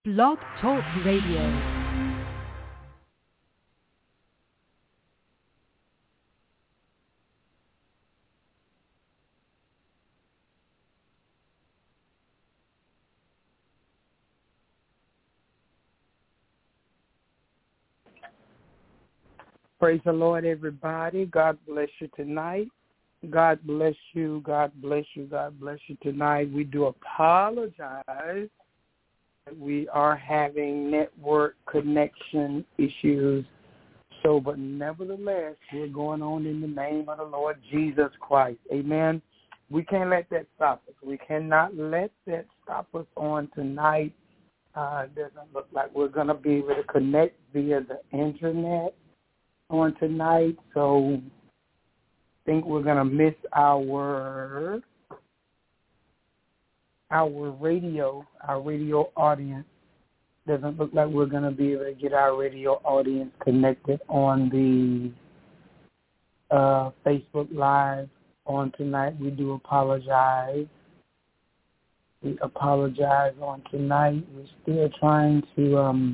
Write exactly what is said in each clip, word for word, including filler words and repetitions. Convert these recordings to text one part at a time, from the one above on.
Blog Talk Radio. Praise the Lord, everybody. God bless you tonight. God bless you. God bless you. God bless you tonight. We do apologize that we are having network connection issues. So, but nevertheless, we're going on in the name of the Lord Jesus Christ. Amen. We can't let that stop us. We cannot let that stop us on tonight. Uh, it doesn't look like we're going to be able to connect via the internet on tonight, so I think we're going to miss our our radio, our radio audience. Doesn't look like we're going to be able to get our radio audience connected on the uh, Facebook Live on tonight. We do apologize. We apologize on tonight. We're still trying to... Um,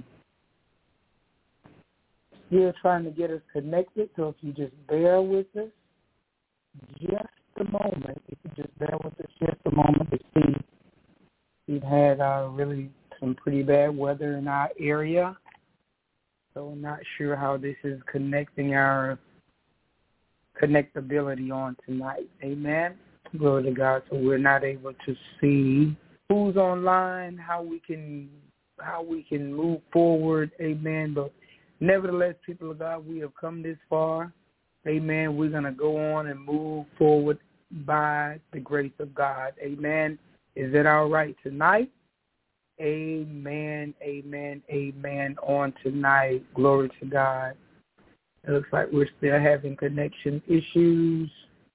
Still trying to get us connected, so if you just bear with us just a moment, if you just bear with us just a moment to see, we've had uh, really some pretty bad weather in our area, so I'm not sure how this is connecting our connectability on tonight. Amen. Glory to God. So we're not able to see who's online, how we can how we can move forward. Amen. But nevertheless, people of God, we have come this far. Amen. We're going to go on and move forward by the grace of God. Amen. Is that all right tonight? Amen, amen, amen on tonight. Glory to God. It looks like we're still having connection issues.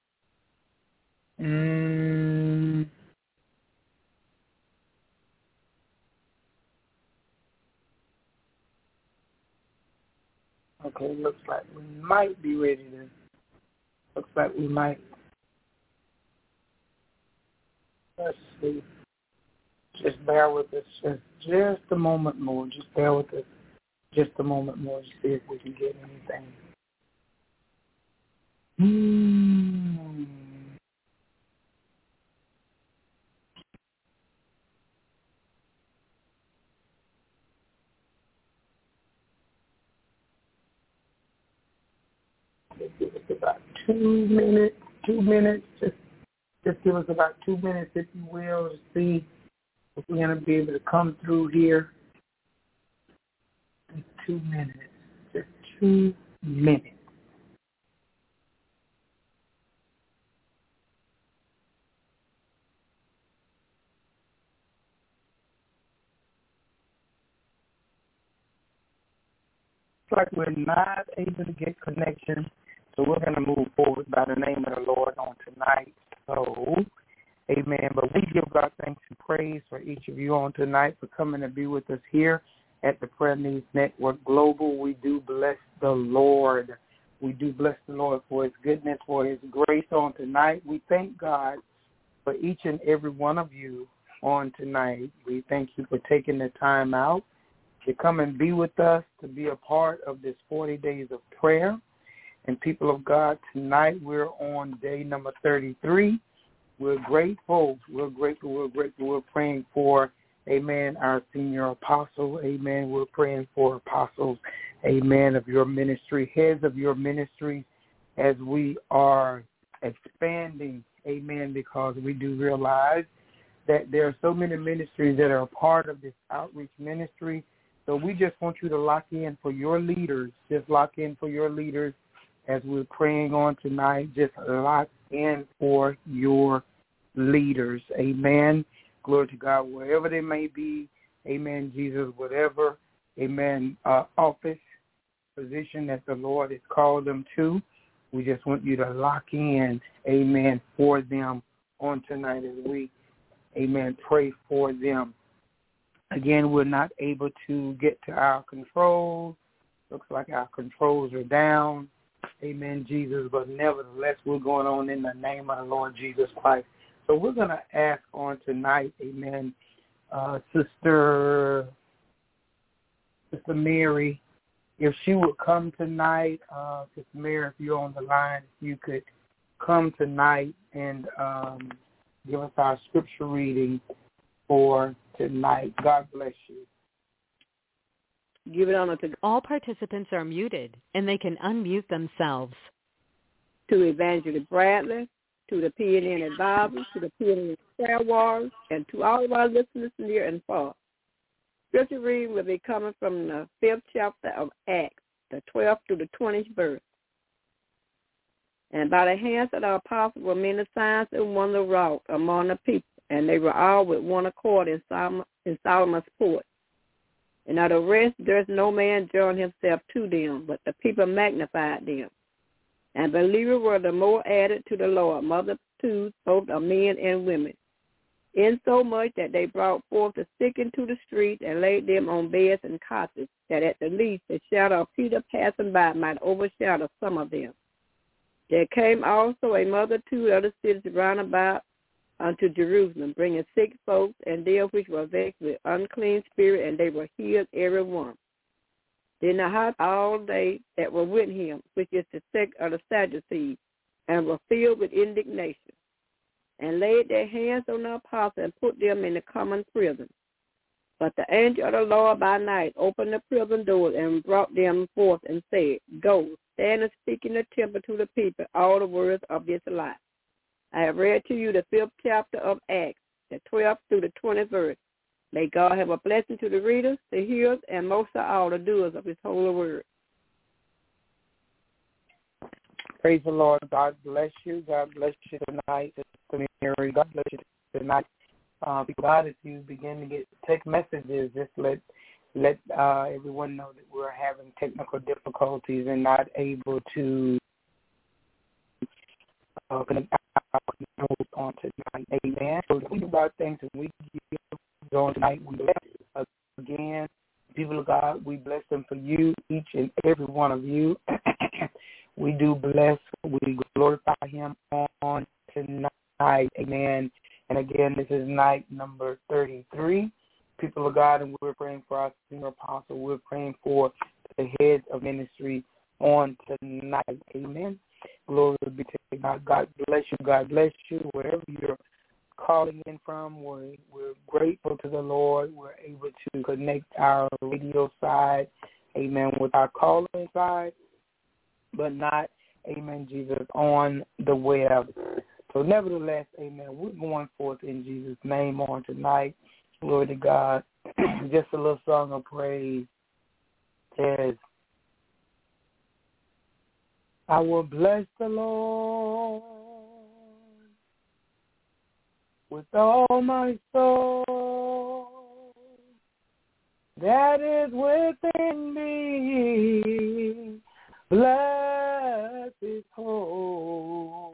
Mm. Okay, looks like we might be ready to, looks like we might, let's see, just bear with us just, just a moment more, just bear with us just a moment more to see if we can get anything. Hmm. Give us about two minutes, two minutes, just, just give us about two minutes, if you will, to see if we're going to be able to come through here. Just two minutes, just two minutes. It's like we're not able to get connection, so we're going to move forward by the name of the Lord on tonight. So, amen. But we give God thanks and praise for each of you on tonight for coming to be with us here at the Prayer Needs Network Global. We do bless the Lord. We do bless the Lord for his goodness, for his grace on tonight. We thank God for each and every one of you on tonight. We thank you for taking the time out to come and be with us, to be a part of this forty days of prayer. And people of God, tonight we're on day number thirty-three. We're grateful. We're grateful. We're grateful. We're praying for, amen, our senior apostle. Amen. We're praying for apostles, amen, of your ministry, heads of your ministry, as we are expanding, amen, because we do realize that there are so many ministries that are a part of this outreach ministry. So we just want you to lock in for your leaders. Just lock in for your leaders as we're praying on tonight. Just lock in for your leaders. Amen. Glory to God, wherever they may be. Amen, Jesus, whatever, amen, uh, office, position that the Lord has called them to. We just want you to lock in, amen, for them on tonight as we, amen, pray for them. Again, we're not able to get to our controls. Looks like our controls are down. Amen, Jesus. But nevertheless, we're going on in the name of the Lord Jesus Christ. So we're going to ask on tonight, amen, uh, Sister Sister Mary, if she would come tonight. Uh, Sister Mary, if you're on the line, if you could come tonight and um, give us our scripture reading for tonight. God bless you. Give it on to all participants are muted, and they can unmute themselves. To Evangelist Bradley, to the P N N advisors, to the P N N prayer warriors, and to all of our listeners near and far. Scripture reading will be coming from the fifth chapter of Acts, the twelfth through the twentieth verse. And by the hands of the apostles were many signs and wonders wrought among the people, and they were all with one accord in, Solomon, in Solomon's porch. And of the rest there is no man joined himself to them, but the people magnified them. And believers were the more added to the Lord, multitudes both of men and women, insomuch that they brought forth the sick into the street and laid them on beds and cots, that at the least the shadow of Peter passing by might overshadow some of them. There came also a multitude of the cities round about unto Jerusalem, bringing sick folks and them which were vexed with unclean spirit, and they were healed every one. Then the hot all they that were with him, which is the sect of the Sadducees, and were filled with indignation, and laid their hands on the apostles and put them in the common prison. But the angel of the Lord by night opened the prison doors and brought them forth and said, Go, stand and speak in the temple to the people all the words of this life. I have read to you the fifth chapter of Acts, the twelfth through the twentieth verse. May God have a blessing to the readers, the hearers, and most of all the doers of his holy word. Praise the Lord. God bless you. God bless you tonight, Sister Mary. God bless you tonight. Uh, God, as you begin to get text messages, just let let uh, everyone know that we're having technical difficulties and not able to uh, connect our notes on tonight. Amen. So we do about things and we give on tonight. We bless again, people of God. We bless them for you, each and every one of you. We do bless. We glorify Him on tonight. Amen. And again, this is night number thirty-three. People of God, and we're praying for our senior apostle. We're praying for the heads of ministry on tonight. Amen. Glory be to God. God bless you. God bless you. Wherever you're calling in from, we're, we're grateful to the Lord. We're able to connect our radio side, amen, with our calling side, but not, amen, Jesus, on the web. So nevertheless, amen, we're going forth in Jesus' name on tonight. Glory to God. Just a little song of praise says, I will bless the Lord with all my soul that is within me. Bless His holy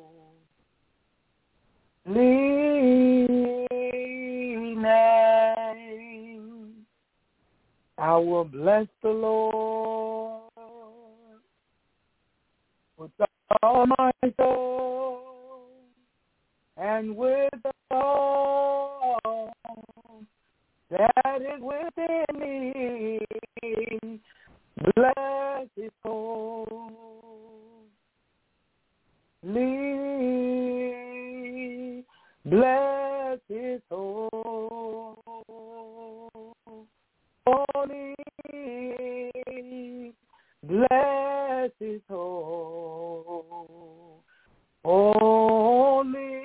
name. I will bless the Lord with all my soul and with all that is within me. Bless His holy name. Bless His holy name. Bless His holy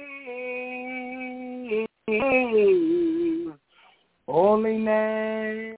holy name.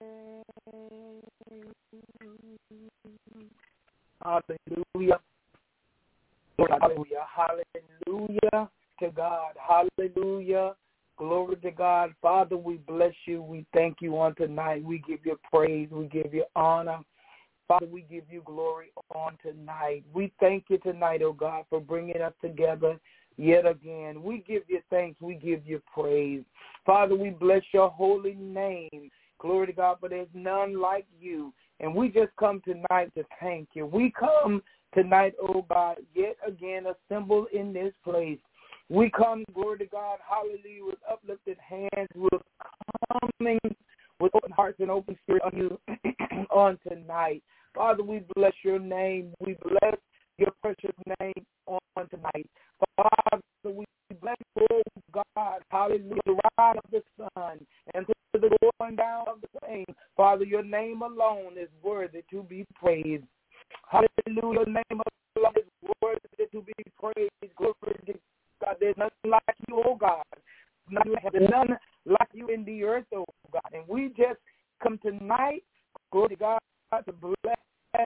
Hallelujah. Hallelujah. Hallelujah to God. Hallelujah. Glory to God. Father, we bless you. We thank you on tonight. We give you praise. We give you honor. Father, we give you glory on tonight. We thank you tonight, oh God, for bringing us together yet again. We give you thanks. We give you praise. Father, we bless your holy name. Glory to God, but there's none like you. And we just come tonight to thank you. We come tonight, oh God, yet again assembled in this place. We come, glory to God, hallelujah, with uplifted hands. We're coming with open hearts and open spirit on you on tonight. Father, we bless your name. We bless your precious name on tonight. Father, we bless, oh God, hallelujah, the rise of the sun and to the going down of the same. Father, your name alone is worthy to be praised. Hallelujah, your name alone is worthy to be praised. Glory to God. There's nothing like you, oh God. None, none like you in the earth, oh God. And we just come tonight, glory to God, to bless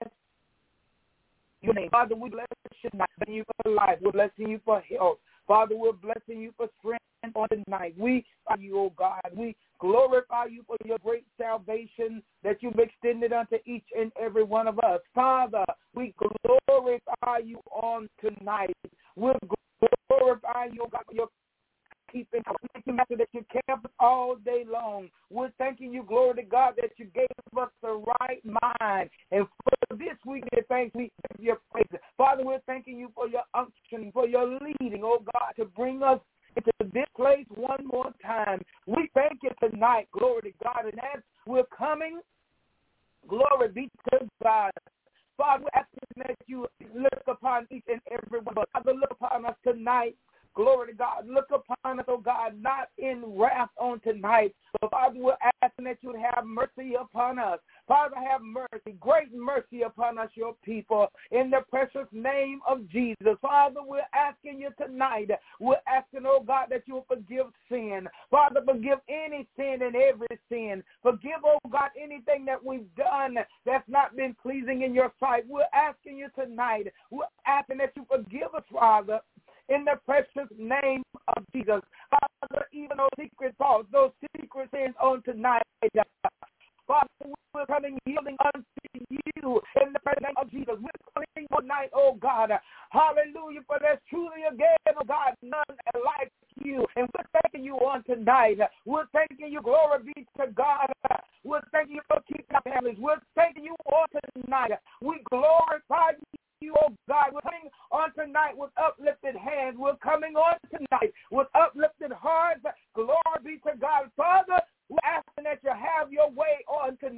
your name. Father, we bless you tonight. We're blessing you for life. We're blessing you for health. Father, we're blessing you for strength on tonight. We are you, oh God. We glorify you for your great salvation that you've extended unto each and every one of us. Father, we glorify you on tonight. We're glorifying you, oh God, for your keeping. Thank you, Master, that you kept us all day long. We're thanking you, glory to God, that you gave us the right mind. And for this we give thanks, we give you praise. Father, we're thanking you for your unction, for your leading, oh God, to bring us into this place one more time. We thank you tonight, glory to God. And as we're coming, glory be to God. Father, we're asking that you look upon each and every one of us. Father, look upon us tonight. Glory to God. Look upon us, oh God, not in wrath on tonight. So, Father, we're asking that you would have mercy upon us. Father, have mercy, great mercy upon us, your people, in the precious name of Jesus. Father, we're asking you tonight, we're asking, oh God, that you will forgive sin. Father, forgive any sin and every sin. Forgive, oh God, anything that we've done that's not been pleasing in your sight. We're asking you tonight, we're asking that you forgive us, Father, in the precious name of Jesus. Father, even those secret thoughts, those secret sins on tonight, Father, we're coming healing unto you in the precious name of Jesus. We're coming tonight, oh God. Hallelujah, for there's truly again, oh God, none like you. And we're thanking you on tonight. We're thanking you, glory be to God. We're thanking you for keeping our families. We're thanking you on tonight. We glorify you. You, oh God, we're coming on tonight with uplifted hands. We're coming on tonight with uplifted hearts. Glory be to God. Father, we're asking that you have your way on tonight.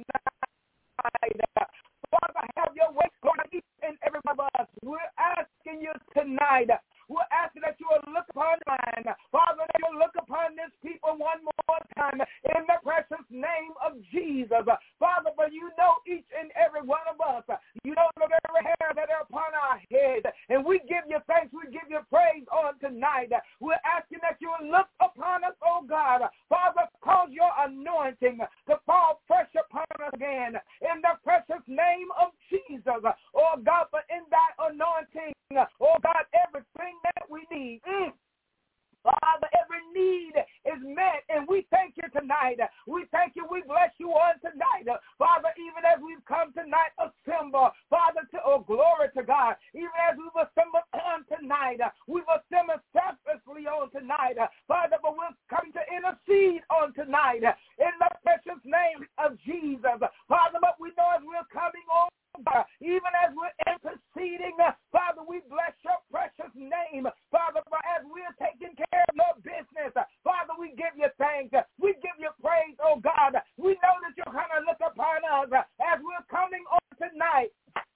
Father, have your way, Lord, each and every one of us. We're asking you tonight. We're asking that you will look upon mine. Father, that you'll look upon this people one more time in the precious name of Jesus. Father, for you know each and every one of us. You know the very hair that are upon our head. And we give you thanks. We give you praise on tonight. We're asking that you will look upon us, oh God. Father, cause your anointing to fall fresh upon us again in the precious name of Jesus. Oh God, for in that anointing, oh God, everything that we need. Mm. Father, every need is met, and we thank you tonight. We thank you. We bless you on tonight. Father, even as we've come tonight, assemble. Father, to, oh, glory to God. Even as we've assembled on tonight, we've assembled selflessly on tonight. Father, but we're coming to intercede on tonight in the precious name of Jesus. Father, but we know as we're coming on, even as we're interceding, Father, we bless your precious name. Father, as we're taking care of your business, Father, we give you thanks. We give you praise, oh God. We know that you're going to look upon us as we're coming on tonight.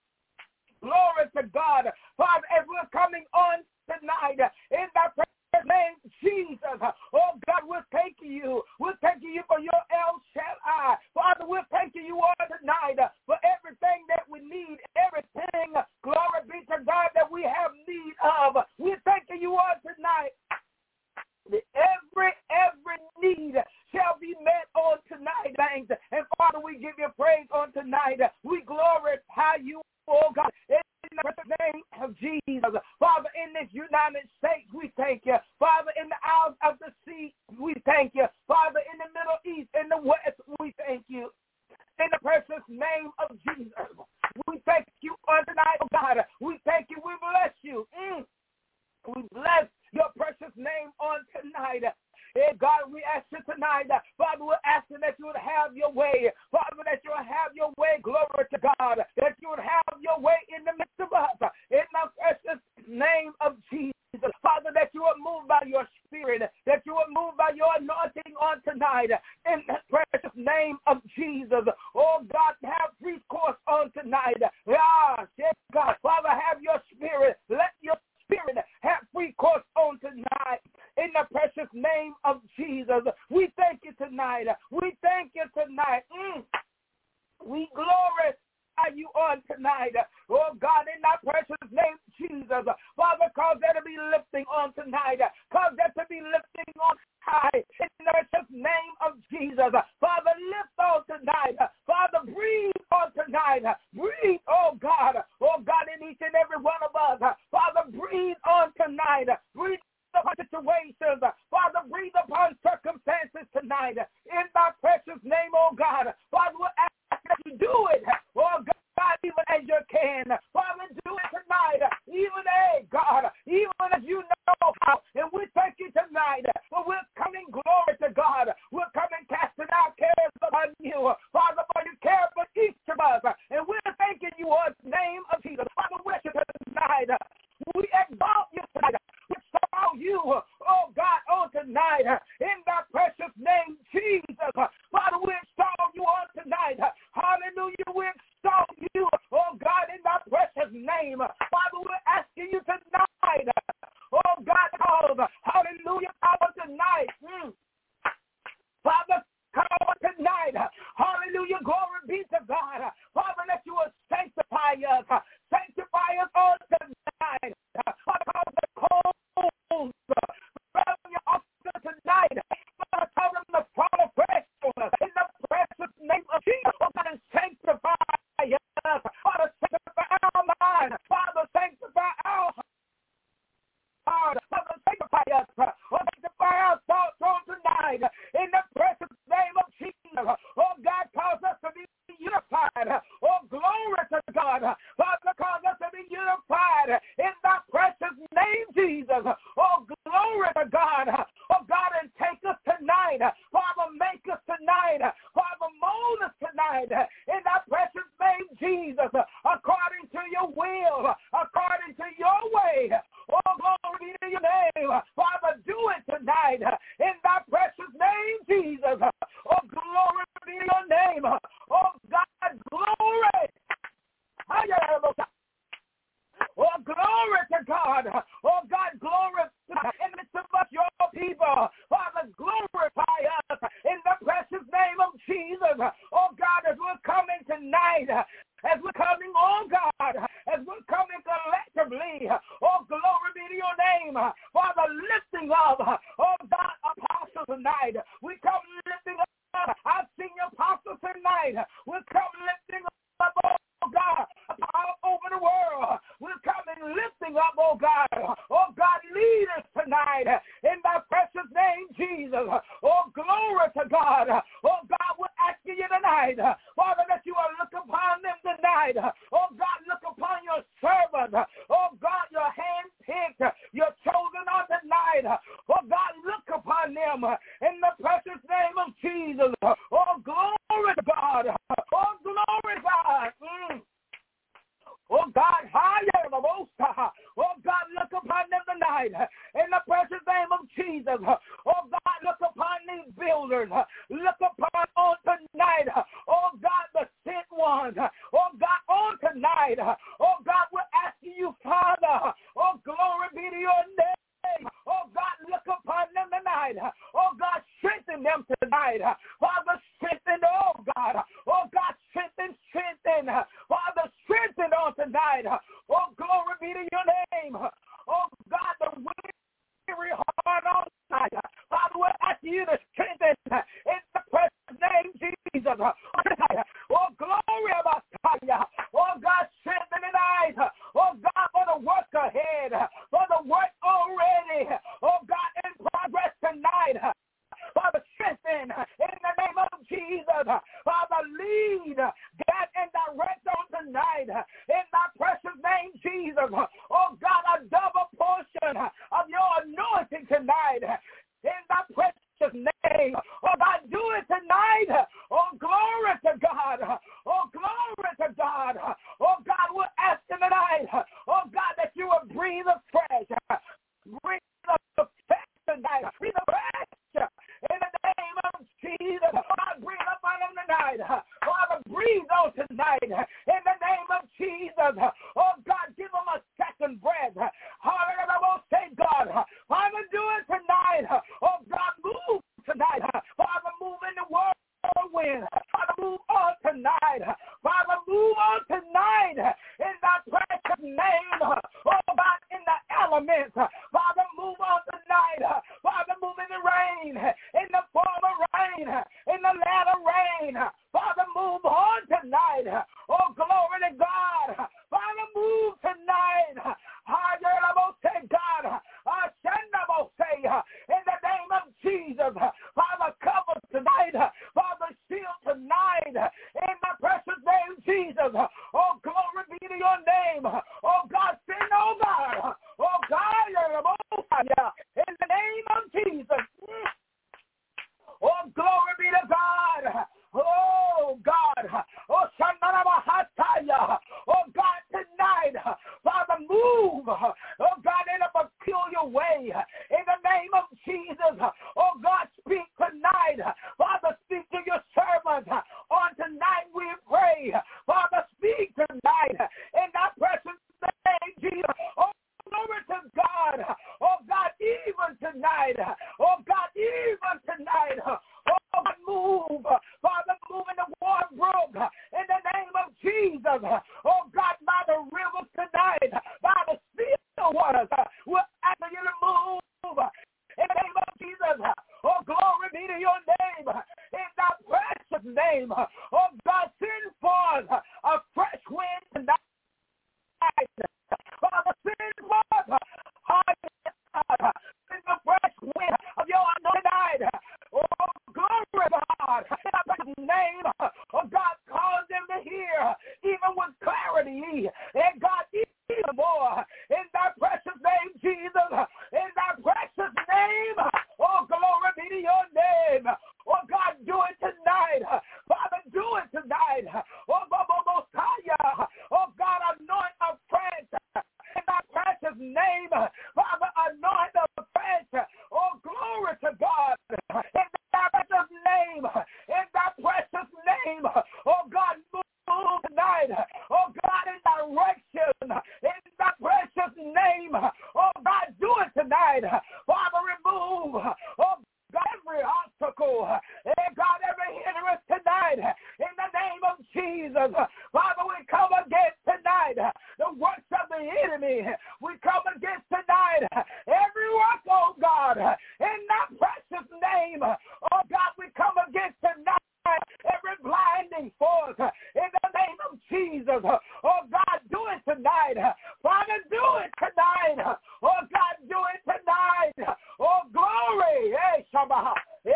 Glory to God. Father, as we're coming on tonight in that precious name, Jesus. Oh God, we're thanking you. We're thanking you for your El Shaddai. Father, we're thanking you on tonight for everything that we need, everything, glory be to God, that we have need of. We're thanking you on tonight. Every, every need shall be met on tonight, thanks. And Father, we give you praise on tonight. We glorify you, oh God, in the name of Jesus. Father, in this United States, we thank you. Father, in the isles of the sea, we thank you. Father, in the Middle East, in the West, we thank you. In the precious name of Jesus, we thank you on tonight, oh God. We thank you. We bless you. Mm. We bless your precious name on tonight. Hey, God, we ask you tonight, Father, we're asking that you would have your way. Father, that you would have your way, glory to God, that you would have your way in the midst of us, in the precious name of Jesus. Father, that you would move by your spirit, that you would move by your anointing on tonight, in the precious name of oh God, have free course on tonight. Yeah, God, Father, have your spirit. Let your spirit have free course on tonight. In the precious name of Jesus, we thank you tonight. We thank you tonight. Mm. We glorify you on tonight. Oh God, in that precious name, Jesus. Father, cause there to be lifting on tonight. Cause there to be lifting on high. In the precious name of Jesus. Father, lift on tonight. Father, breathe on tonight. Breathe, oh God. Oh God, in each and every one of us. Father, breathe on tonight. Breathe upon situations. Father, breathe upon circumstances tonight. In thy precious name, oh God. Father, we'll ask that you do it. Oh God, even as you can. Father, do it tonight. Even, hey, God, even as you know how. And we thank you tonight. For we're coming, glory to God. We're coming casting our cares upon you. Father, for you care for each of us. And we're thanking you in the name of Jesus. Father, worship tonight. We exalt you tonight. We exalt you, oh God, on tonight. In that precious name, Jesus. Father, we exalt you on tonight. Hallelujah. We exalt you, oh God, in that precious name. Father, we're asking you tonight. Oh God, cause, hallelujah, power tonight. Mm. Father, power tonight. Hallelujah, glory be to God. Father, that you will sanctify us. Sanctify us on tonight. Father, cause the cold from your altar tonight. Father, tell them to fall fresh on us. In the precious name of Jesus. Oh God, and sanctify us. Father, sanctify our mind. Father, sanctify our heart. Father, sanctify us. Oh, sanctify our thoughts on tonight. In the precious name of Jesus. Oh God, cause us to be unified. Oh, glory to God. Father, cause us to be unified in that precious name, Jesus. Oh, glory to God. Oh, God, and take us tonight. Father, make us tonight. Father, mold us tonight in that precious name, Jesus, according to your will, according to your way. Oh, glory to your name. Father, do it tonight in that precious name, Jesus. Oh, glory be to your name. Oh, God, glory. Oh, glory to God. Oh, God, glory in the midst of us, your people. Father, glorify us in the precious name of Jesus. Oh, God, as we're coming tonight, as we're coming, oh, God, as we're coming collectively, oh, glory be to your name. Father, lifting up, oh, God, apostles tonight. We come lifting up our senior apostles tonight. We come lifting up, oh, God, all over the world. We're coming lifting up, oh God, oh God, lead us tonight in thy precious name, Jesus. Oh, glory to God. Oh God, we're asking you tonight, Father, that you will look upon them tonight. Oh God, look upon your servants. Oh God, your hand-picked, your chosen on tonight. Oh God, look upon them in the precious name of Jesus. Oh, glory to God. Oh, glory to God. Mm. Oh, God, higher the most. Oh, God, look upon them tonight in the precious name of Jesus. Oh, God, look upon these builders. Look upon on tonight. Oh, God, the sent ones. Oh, God, on tonight. Oh, God, we're asking you, Father. Oh, glory be to your name. Oh, God, look upon them tonight. Oh, God, strengthen them tonight. Father, strengthen, oh, God. Oh, God, strengthen, strengthen. Father, strengthen on tonight. Oh, glory be to your name. Oh, God, the weary heart on tonight. Father, we're asking you to strengthen in the precious name, Jesus. Oh, glory about tonight in the name of Jesus. Oh, God, give them a second breath. Hallelujah. Say, God, Father, do it tonight. Oh, God, move tonight. Father, move in the world. Whirlwind. Father, move on tonight. Father, move on tonight in thy precious name. Oh, God, in the elements. Father, move on tonight. Father, move in the rain, in the former rain, in the latter rain. Father, move on tonight. Oh, glory to God. Father, move tonight. Say, God, say, in the name of Jesus. Father, cover tonight. Father, shield tonight. In the precious name of Jesus. Oh, glory be to your name. Oh, God, send, oh, God. Oh, God, in the name of Jesus. Oh, glory be to God. Oh, God. Oh, Shandarabahaya. Oh, God, tonight. Father, move. Oh, God, in a peculiar way. In the name of Jesus. Oh, God, speak tonight. Father, speak to your servants. On tonight we pray. Father, speak tonight. In that precious name, Jesus. Oh, glory to God. Oh, God, even tonight. Oh, God, even tonight. Oh, God, move. Father, move in the water brook. In the name of Jesus. Oh, God, by the rivers tonight. By the still waters. We're asking you to move. In the name of Jesus. Oh, glory be to your name. In that precious name. Oh, God, send forth a fresh wind tonight. Father, send forth send the fresh wind of your anointing. Oh, glory, God. In the name of God, cause them to hear even with clarity. And God, even more. In that precious name, Jesus. In that precious name. Oh, glory be to your name. Oh, God, do it tonight. Father, do it tonight. Oh, Messiah. Oh, God, anoint a friend. In that precious name. Father, anoint a friend. Oh, glory to God. In that precious name. In that precious name. Oh, God, move tonight. Oh, God, in direction. In that precious name. Oh, God, do it tonight. Father, remove. Oh, God, every obstacle, and God, every hindrance tonight, in the name of Jesus. Father, we come against tonight the works of the enemy. We come against tonight every work, oh God, in that precious name. Oh God, we come against tonight every blinding force in the name of Jesus. Oh God, do it tonight. Father, do it tonight. Oh God, do it tonight. Oh glory. Oh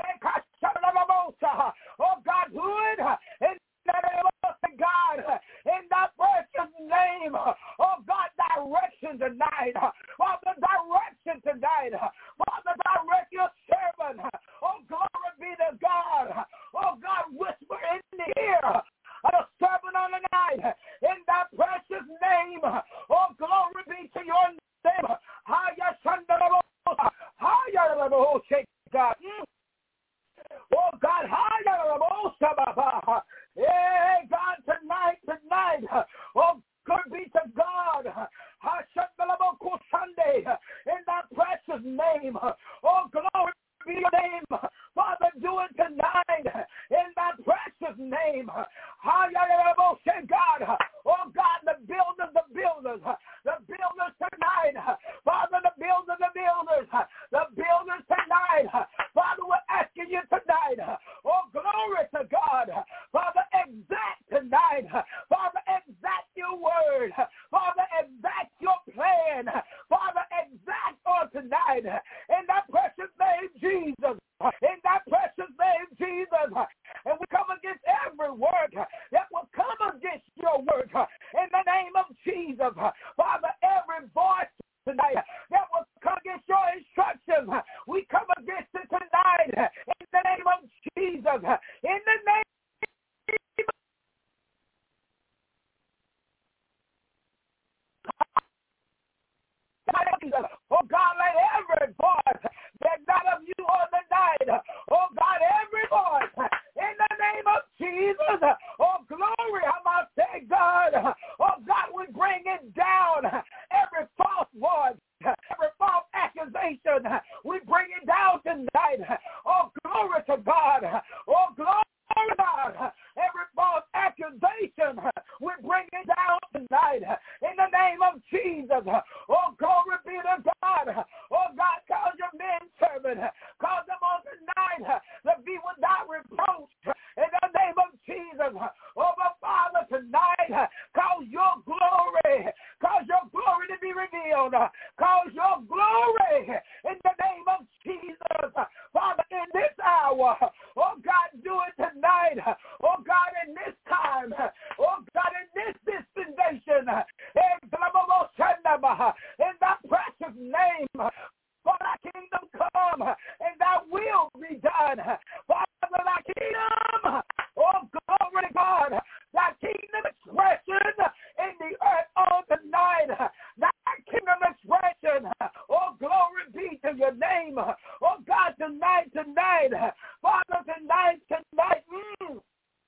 God, do it in the name of God. In that precious name. Oh God, direction tonight. Father, direction tonight. Father, direct your servant. Oh glory be to God. Oh God, whisper in the ear of the servant on the night. In that precious name. Oh glory be to your name. Haya Shandara. Haya God. Oh God, hey God, tonight, tonight, oh good be to God, Sunday, in that precious name, oh glory be your name, Father, do it tonight, in that precious name, God, oh God, the builders, the builders, the builders tonight, Father, the builders, the builders, the builders tonight, Father, we're asking you tonight, oh glory to God, Father, exact tonight, Father, exact your word, Father, exact your plan, Father, exact on tonight, in that precious name, Jesus, in that precious name, Jesus, and we come against every word that will come against your word, in the name of Jesus, Father, every voice tonight that will come against your instructions, we come against it tonight, in the name of Jesus, in the name oh God, let every voice that not of you on the night, oh God, every voice in the name of Jesus, oh glory, how about say tonight, cause your glory, cause your glory to be revealed, cause your glory in the name of Jesus. Father, in this hour, oh God, do it tonight. Oh God, in this time, oh God, in this dispensation, in that precious name, for thy kingdom come and thy will be done. Father, thy kingdom, oh glory to God, thy kingdom expression in the earth on tonight. Thy kingdom expression, oh glory be to your name. Oh God, tonight, tonight, Father, tonight, tonight, mm,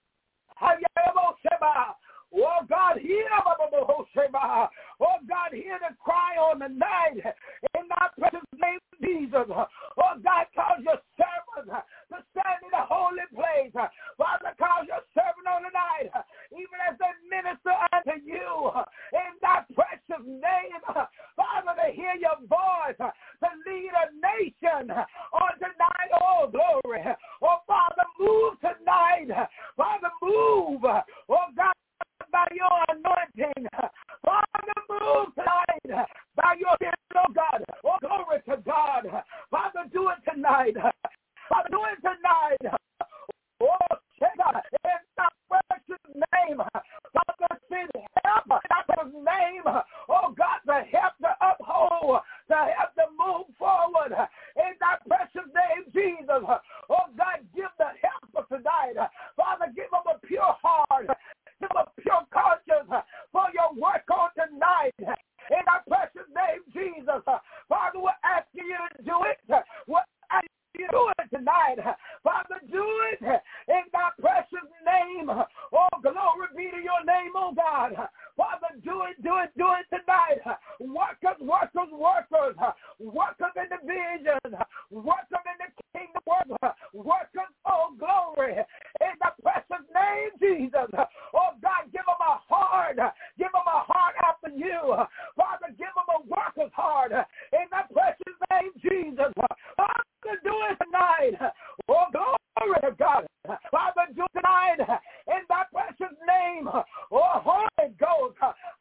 oh God, hear, oh God, hear the cry on the night in thy precious name, Jesus. Oh God, cause your servant to stand in the holy place. Father, cause your servant on the night, even as they minister unto you in thy precious name. Father, to hear your voice, to lead a nation on tonight. Oh, glory. Oh, Father, move tonight. Father, move. Oh, God, by your anointing. Father, move tonight by your spirit, oh God. Oh, glory to God. Father, do it tonight. Father, do it tonight. Oh, God, in the precious name. Father, send help in his name. Oh, God, to help to uphold, to help to move forward. In that precious name, Jesus. Oh, God, give the help tonight. Father, give them a pure heart. Give them a pure conscience for your work on tonight. In our precious name, Jesus. Father, we're asking you to do it. We're asking you to do it tonight. Father, do it in thy precious name. Oh, glory be to your name, oh God. Father, do it, do it, do it tonight. Workers, workers, workers. Workers in the vision. Workers in the kingdom work. Workers, oh, glory. In the precious name, Jesus. Oh, God, give them a heart. Give them a heart after you. Father, give them a worker's heart. In the precious name, Jesus. Father, do it tonight. Oh, glory to God. Father, do it tonight. In that precious name. Oh, Holy Ghost.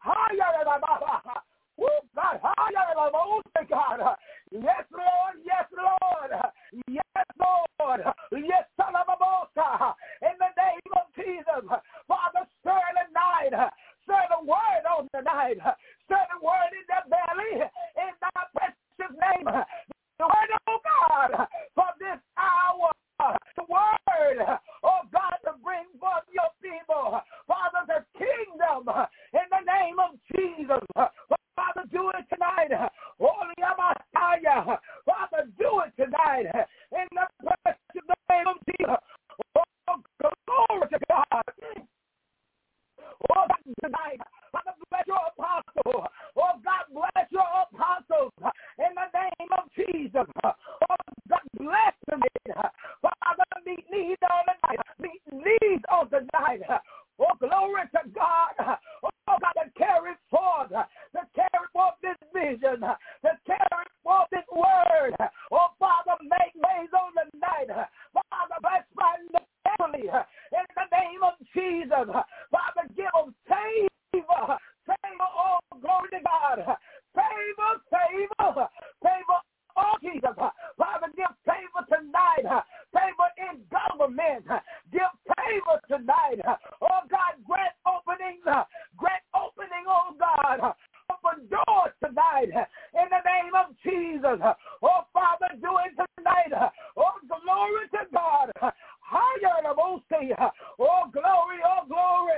Oh, God. God. Yes, Lord. Yes, Lord. Yes, Lord. Yes, Son of a Mosa. In the name of Jesus. Father, stir the night. Stir the word on the night. Stir the word in their belly. In thy precious name. The word, oh God, for this hour. The word, oh God, to bring forth your people. Father, the kingdom. In the name of Jesus. Father, do it tonight. Holy Messiah. Father, do it tonight. In the precious name of Jesus. Oh, glory to God. Oh, God, tonight. Father, bless your apostle. Oh, God, bless your apostles. In the name of Jesus. Oh, God, bless them. Father, meet needs on the night. Meet needs on the night. Oh, glory to God. Oh, God, to carry forth, to carry forth this vision, to carry forth this word. Oh, Father, make ways on the night. Father, bless my family in the name of Jesus. Father, give them favor. Favor, oh, glory to God. Favor, favor, favor, oh, Jesus. Father, give favor tonight. Favor in government. Give favor tonight. Oh, God, grant openings. Grant opening, oh, God. Open doors tonight. In the name of Jesus. Oh, Father, do it tonight. Oh, glory to God. Higher than most. Oh, glory, oh, glory.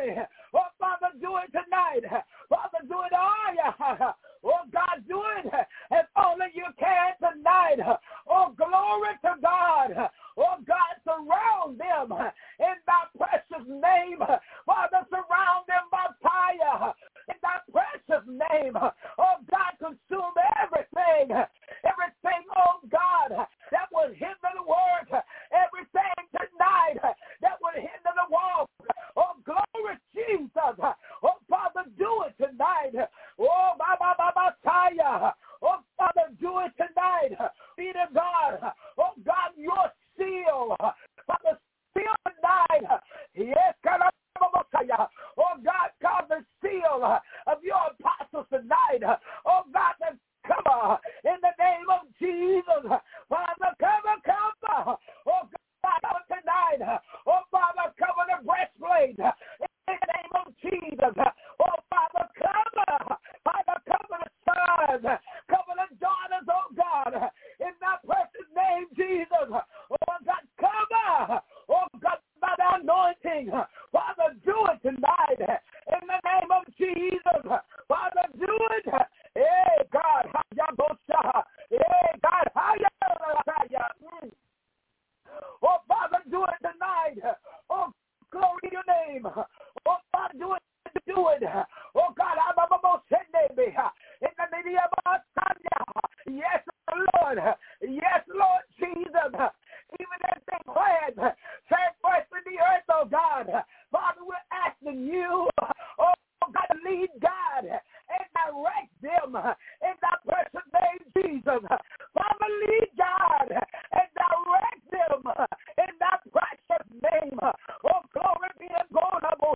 it. Oh God, I'm about to send it. In the name of yes, Lord. Yes, Lord Jesus. Even as they plans, take place in the earth, oh God. Father, we're asking you, oh God, to lead God and direct them in that precious name, Jesus. Father, lead God and direct them in that precious name. Oh, glory be to God. Oh,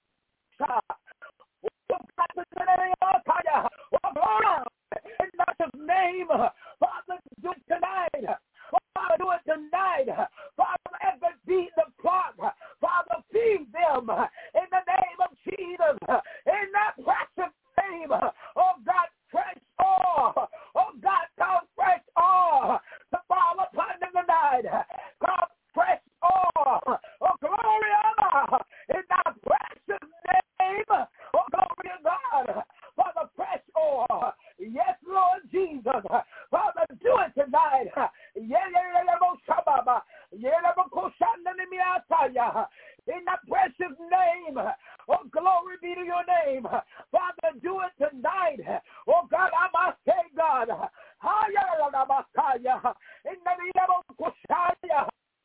glory in that name. Father, do it tonight. Father, do it tonight. Father, as they feed the flock, Father, feed them in the name of Jesus. In that precious name, oh God, fresh oil. Oh God, cause fresh oil to fall upon them tonight. Cause fresh oil. Oh, glory Allah. In that precious name. Oh, glory to God. Father, fresh oil. Yes, Lord Jesus. Father, do it tonight. Yeah, yeah, yeah, yeah, in that precious name. Oh, glory be to your name. Father, do it tonight. Oh, God, I must say, God. In the name of Kushaya.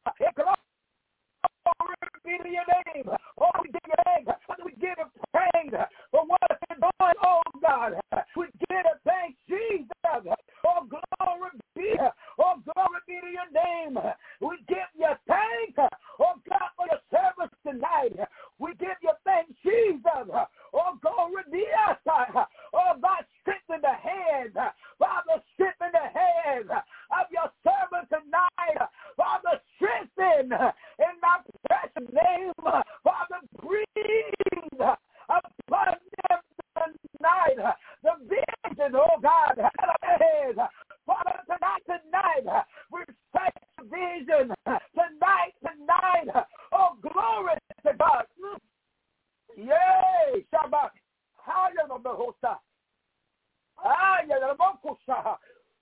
Glory be to your name. Oh, we give you thanks. Father, we give you praise for what has been going on, God. We give you thanks, Jesus. Oh, glory be. Oh, glory be to your name. We give you thanks, oh God, for your service tonight. We give you thanks, Jesus. Oh, glory be. Oh, God, strengthen the hands. Father, strengthen the hands of your servant tonight. Father, strengthen in my precious name. Father, breathe upon them tonight. The vision, oh God, Father, tonight, tonight, we say vision. Tonight, tonight, oh, glory to God. Yay, Shabbat. Higher than the Hosa. Higher than the Mokusha.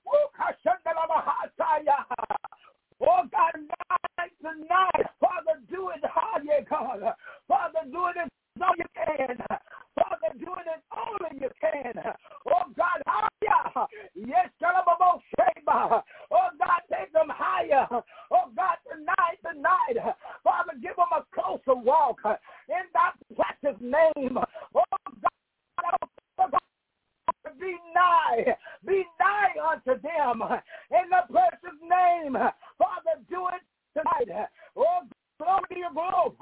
Oh, God, tonight, tonight, Father, do it higher, God. Father, do it as all you can. Father, do it as only you can. Oh, God, higher. Yes, Sheba. Oh, God, take them higher. Oh, God, tonight, tonight, Father, give them a closer walk in that precious name. Oh, God, be nigh, be nigh unto them in the precious name. Father, do it tonight. Oh, glory to your glory.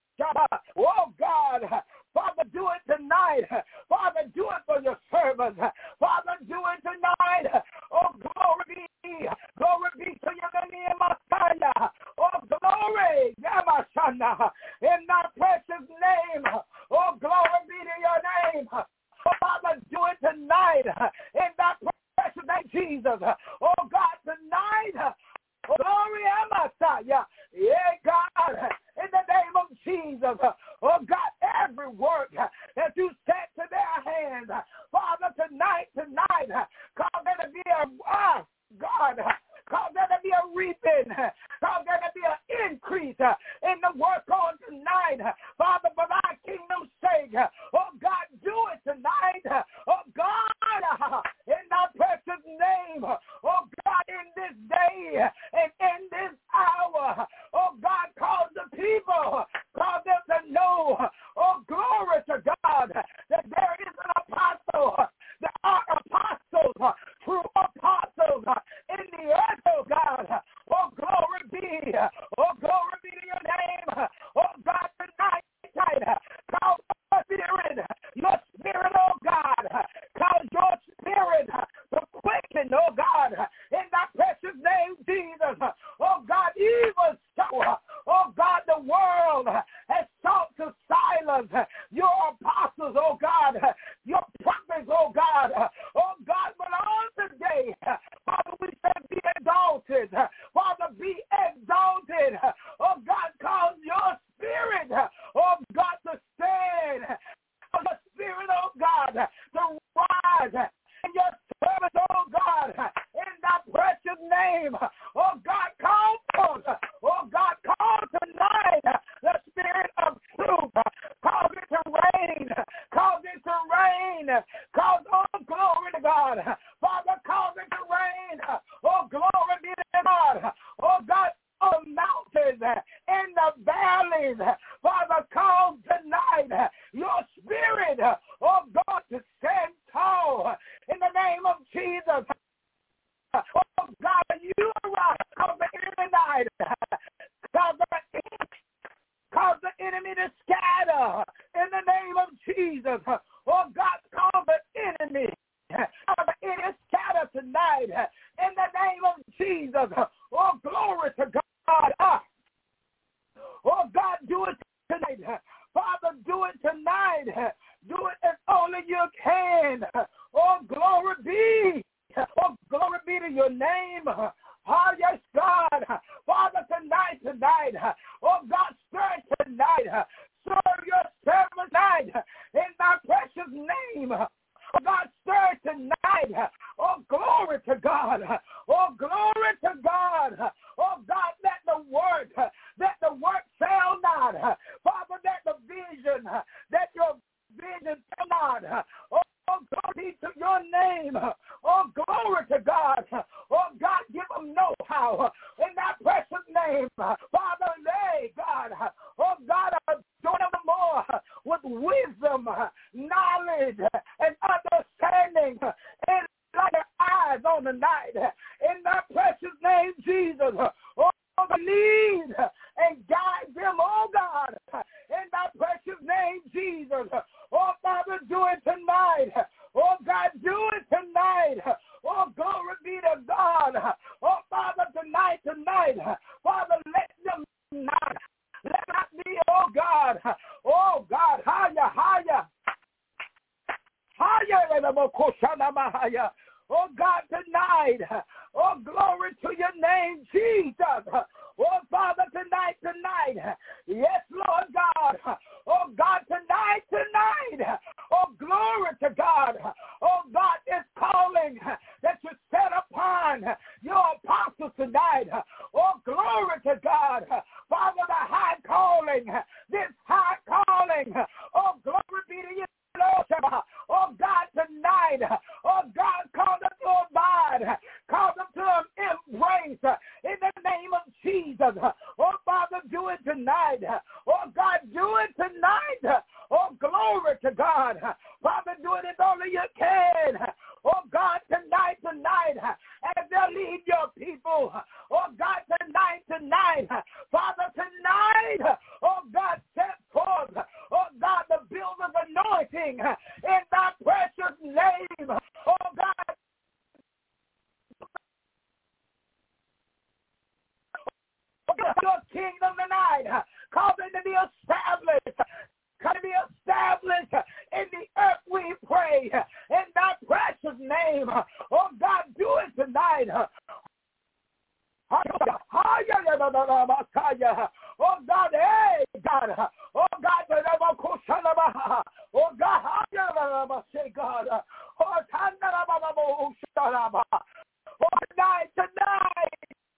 Oh, God, Father, do it tonight. Father, do it for your servants. Father, do it tonight. Oh, glory be, glory be to your name, Messiah. Oh, glory, Yamashana, in that precious name. Oh, glory be to your name. Oh, Father, do it tonight in that precious name, Jesus. Oh, God, tonight. Oh, glory, Messiah. Yeah, God, in the name of Jesus. Oh, God, every work that you set to their hands, Father, tonight, tonight, cause there to be a, uh, God, cause there to be a reaping, cause there to be an increase in the work on tonight, Father, for thy kingdom's sake. Oh, God, do it tonight. Oh, God, in thy precious name. Oh, God, in this day and in this hour. Oh, God, cause the people, cause them to know, oh, glory to God, that there is an apostle. There are apostles, true apostles in the earth, oh, God. Oh, glory be. Oh, glory be to your name. Oh, God, tonight, tonight, cause your spirit, your spirit, oh, God, cause your spirit to quicken, oh, God, in that precious name, Jesus. Oh, God, even so, oh, God, the world has sought to silence your apostles, oh, God, your prophets, oh, God. Oh, God, but on today, Father, we say be exalted. Father, be exalted. Oh, God, cause your spirit, oh, God, to stand. Oh, the spirit, oh, God, to rise in your service, oh, God, in that precious name. Oh, God, call forth. Oh, God, call tonight the spirit of truth. Cause it to reign. Cause rain. Cause, oh, glory to God. Father, cause it to rain. Oh, glory be to God. Oh, God, on the mountains, in the valleys. Father, cause tonight your spirit, oh, God, to stand tall in the name of Jesus. Oh, God, you arise. Cause the enemy night. Cause the, cause the enemy to scatter in the name of Jesus. Oh, God, cause the enemy. Cause the enemy scatter tonight in the name of Jesus. Oh, glory to God. Oh, God, do it tonight. Father, do it tonight. Do it as only you can. Oh, glory be. Oh, glory be to your name. Oh, yes, God. Father, tonight, tonight. Oh, God, stir tonight. Serve your servant tonight in thy precious name. Oh, God, stir tonight. Oh, glory to God. Oh, glory to God. Oh, God, let the work, let the work fail not. Father, let the vision, let your vision fail not. Oh, glory to your name. Oh, glory to God. Oh, God, give them know-how in that precious name. Father, lay, God. Oh, God, join them more with wisdom, knowledge, and understanding. And like your eyes on the night. In that precious name, Jesus. Oh, lead and guide them, oh, God. In that precious name, Jesus. Oh, Father, do it tonight. Oh, God, do it tonight. Oh, glory be to God. Oh, Father, tonight, tonight. Father, let them not. Let not be, oh, God. Oh, God, higher, higher. Higher. Oh, God, tonight. Oh, glory to your name, Jesus. Oh, Father, tonight, tonight. Yes, Lord God. Oh, God, tonight, tonight. Oh, glory to God. Oh, God is calling that you set upon your apostles tonight. Oh, glory to God. Father, the high calling, this high calling. Oh, glory be to you. Oh, God, tonight. Oh, God, call them to abide. Call them to embrace in the name of Jesus. Oh, Father, do it tonight. Oh, God, do it tonight. Oh, glory to God. Father, do it as only you can. Oh, God, tonight, tonight, as they lead your people. Oh, God, tonight, tonight. Father, tonight, oh, God, set forth, oh, God, the builder's anointing in thy precious name. Oh, God. Oh, God, your kingdom tonight, cause it to be established. Can be established in the earth, we pray, in thy precious name. Oh, God, do it tonight. Oh, God, hey, God. Oh, God, oh, God, say, God. Oh, tonight, tonight.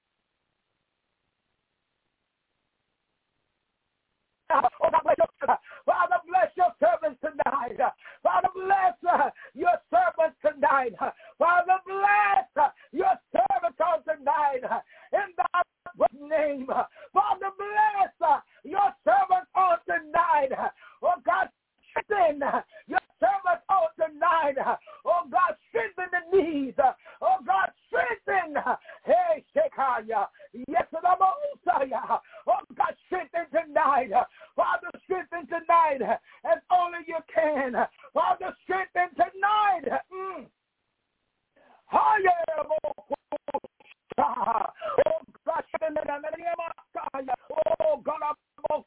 Oh, God, bless your, Father, bless your servants tonight. Father, bless uh, your servants tonight. Father, bless uh, your servants on tonight. In thy name. Father, bless uh, your servants on tonight. Oh, God, strengthen your servants on tonight. Oh, God, strengthen the knees. Oh, God, strengthen. Hey, Shekaya. Yes, Messiah. Oh, God, strengthen tonight. Father, strengthen tonight as only you can. Father, strengthen tonight. Mm. Oh, God, oh, God,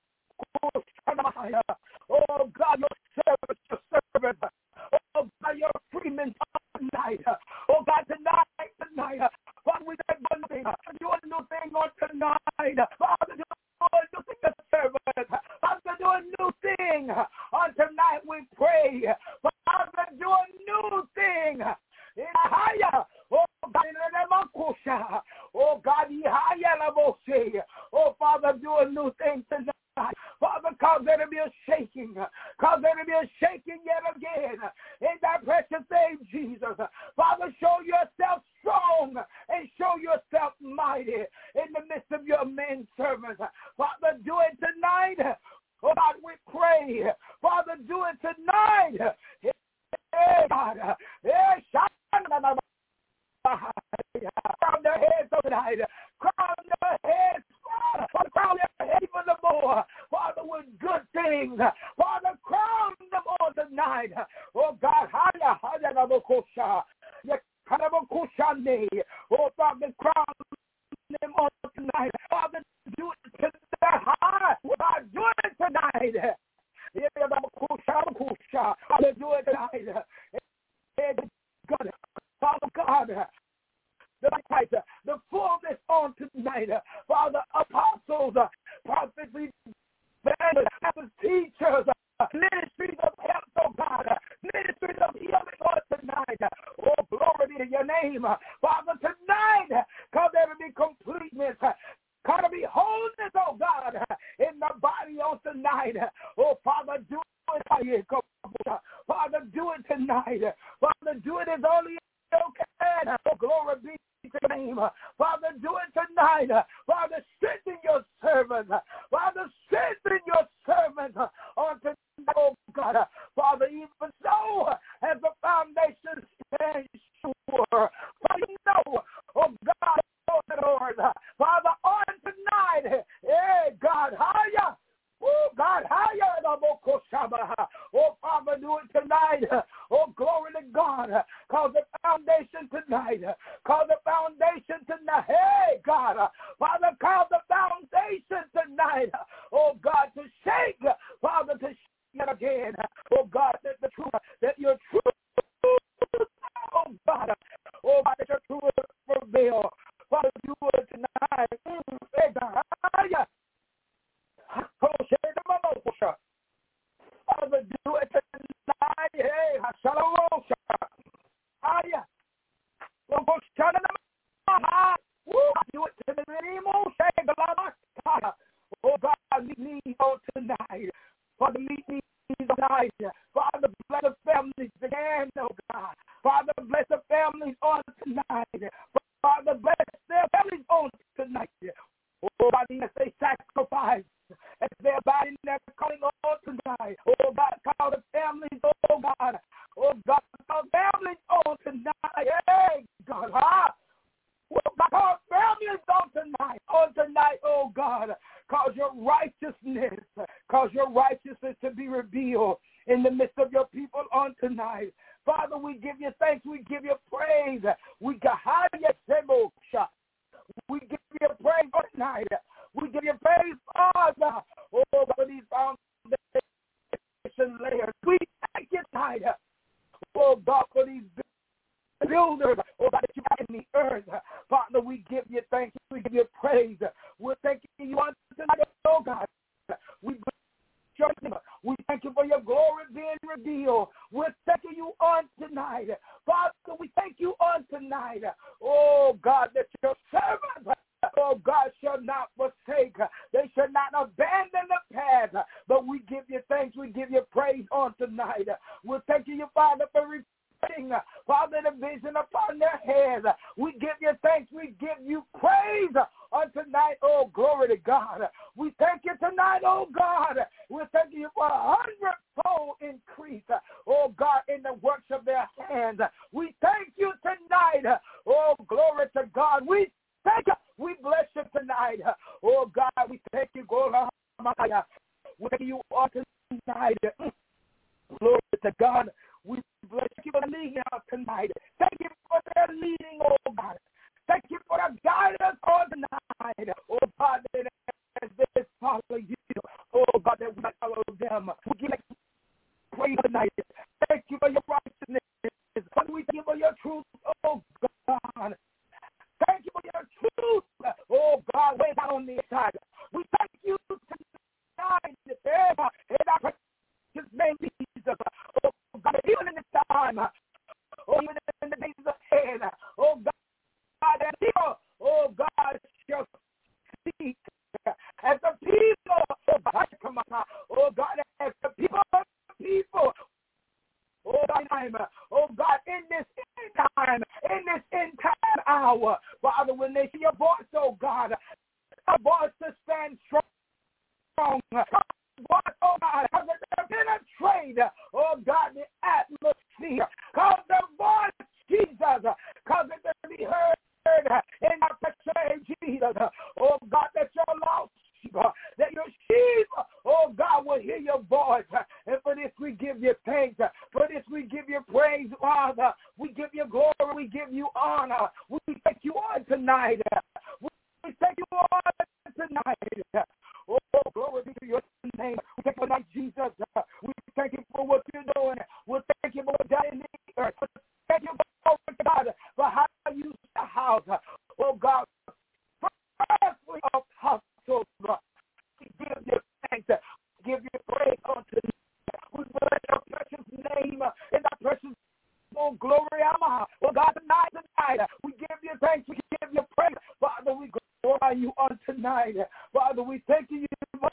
oh, God, your servant, your servant. Oh, God, your freemen tonight. Oh, God, tonight, tonight. Father, we thank one thing. Do a new thing on tonight. Father, do a new thing to servant. Father, do a new thing on tonight, we pray. Father, do a new thing. Oh, God, oh, God, oh, Father, do a new thing tonight. Father, cause there to be a shaking. Cause there to be a shaking yet again. In thy precious name, Jesus. Father, show yourself strong and show yourself mighty in the midst of your men servants. Father, do it tonight. Oh, God, we pray. Father, do it tonight. Hey, God. Hey, crown their heads tonight. Crown their heads. Father, crown their heads even the more. Father, with good things. Father, crown them all tonight. Oh, God. Oh, Father, crown them all tonight. Father, do it to their heart. Father, do it tonight. Father, do it tonight. God, Father God, the Christ, the fullness on tonight. Father, apostles, prophets, evangelists, teachers, ministries of health, oh God, ministries of healing on tonight. Oh, glory be to your name. Father, tonight, cause there to be completeness. Cause to be wholeness, oh God, in the body on tonight. Oh, Father, do it. Father, do it tonight. Father, do it as only you can. Oh, glory be to your name. Father, do it tonight. Father, strengthen your servants. Father, strengthen your servants on tonight, oh God. Father, even so, as the foundation stands sure. Father, you know, oh God, oh Lord. Father, on tonight, hey, God, higher. Oh, God, oh, Father, do it tonight. Oh, glory to God. Cause the foundation tonight. Cause the foundation tonight. Hey, God. Father, cause the foundation tonight. Oh, God, to shake. Father, to shake it again. Oh, God, that the truth, that your truth, oh, God, oh, God, that your truth will prevail. Father, do it tonight. Hey, God. Father, do it tonight. Hey, shalom. Aya. Do it tonight. Oh, God, meet me on tonight. Father, meet me tonight. Father, bless the families again, oh God. Father, bless the families on tonight. Father, bless their families on tonight. Oh, God, as they sacrifice, as they're abiding their calling on tonight. Oh, God, call the families, oh, God. Oh, God, call families on tonight. Hey, God, huh? Oh, God, call families on tonight. On tonight, oh, God. Cause your righteousness, cause your righteousness to be revealed in the midst of your people on tonight. Father, we give you thanks. We give you praise. We got high. We give you praise tonight. We give you praise, Father. Oh, for these foundation layers. We thank you, tonight. Oh, God, for these builders, oh, God, that you have in the earth. Father, we give you thanks. We give you praise. We're thanking you on tonight, oh, God. We We thank you for your glory being revealed. We're thanking you on tonight. Father, we thank you on tonight. Oh, God, that your servants, oh, God, shall not forsake. They shall not abandon the path. But we give you thanks. We give you praise on tonight. We're thanking you, Father, for repeating, Father, the vision upon their heads. We give you thanks. We give you praise on tonight. Oh, glory to God. We thank you tonight, oh, God. We're thanking you for a hundredfold increase, oh, God, in the works of their hands. We thank you tonight. Oh, glory to God. We thank you. We bless you tonight. Oh, God, we thank you. We thank you all tonight. Glory to God. We bless you for leading us tonight. Thank you for their leading, oh, God. Thank you for the guidance on tonight. Oh, God, that as they follow you, oh, God, that we follow them. We give you praise tonight. Thank you for your righteousness. We thank you for your truth, oh, God. Thank you for your truth, oh, God, way down on the side. We thank you tonight. In our precious name, Jesus. Oh, God, even in this time, oh, even in the days ahead, oh, God. God, that people, oh God, shall speak. As the people, oh God, come on, oh God, as the people, people, oh God, power. Father, when they see your voice, oh God, a voice to stand strong. Voice, oh God, because they penetrate, oh God, the atmosphere. Cause the voice, Jesus, cause it to be heard in the precious name, Jesus. Oh God, that your lost sheep, that your sheep, oh God, will hear your voice. And for this we give you thanks. For this we give you praise, Father. We give you glory. We give you honor. We thank you on tonight. We thank you on tonight. Oh, glory be to your name. We thank you for tonight, Jesus. We thank you for what you're doing. We thank you for what you're doing in the earth. Thank you, for God, for how you use the house. Oh, God, firstly, apostles, we give you thanks. We give you praise unto you. We bless your precious name in the precious oh, glory. Oh, God, tonight, tonight, we give you thanks. We give you praise. Father, we glorify you on tonight. Father, we thank you.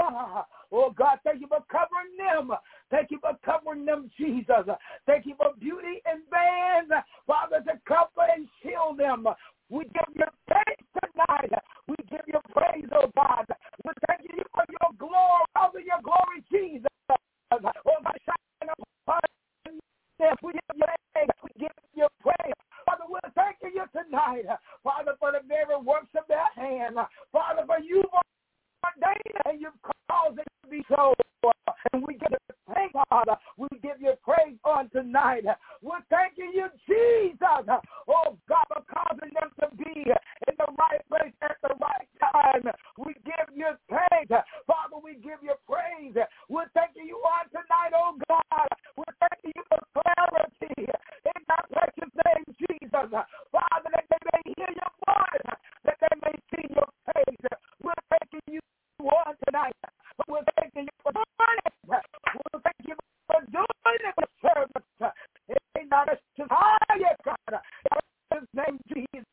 Oh, God, thank you for covering them. Thank you for covering them, Jesus. Thank you for beauty and bands, Father, to cover and shield them. We give you thanks tonight. We give you praise, oh God. We thank you for your glory, over your glory, Jesus. Oh, God, shine upon them. We give you thanks. We give you praise. Father, we're thanking you tonight, Father, for the very works of their hand. Father, for you ordained and you've caused it to be so. And we give you thanks, Father. We give you praise on tonight. We're thanking you, Jesus. Oh, God, for causing them to be in the right place at the right time. We give you thanks. Father, we give you praise. We're thanking you on tonight, oh God. We're thanking you for clarity in that precious name, Jesus. Father, that they may hear your voice, that they may see your face. We're thanking you on tonight. We're thanking you for doing it. We're thanking you for doing it for service. It's not a higher God. In his name, Jesus.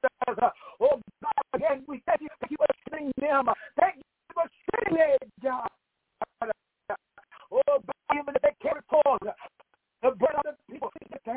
Oh, God, again, we thank you, thank you for sending them. Thank you for sending them, God. Oh, God, even if they carry forth the bread of the people,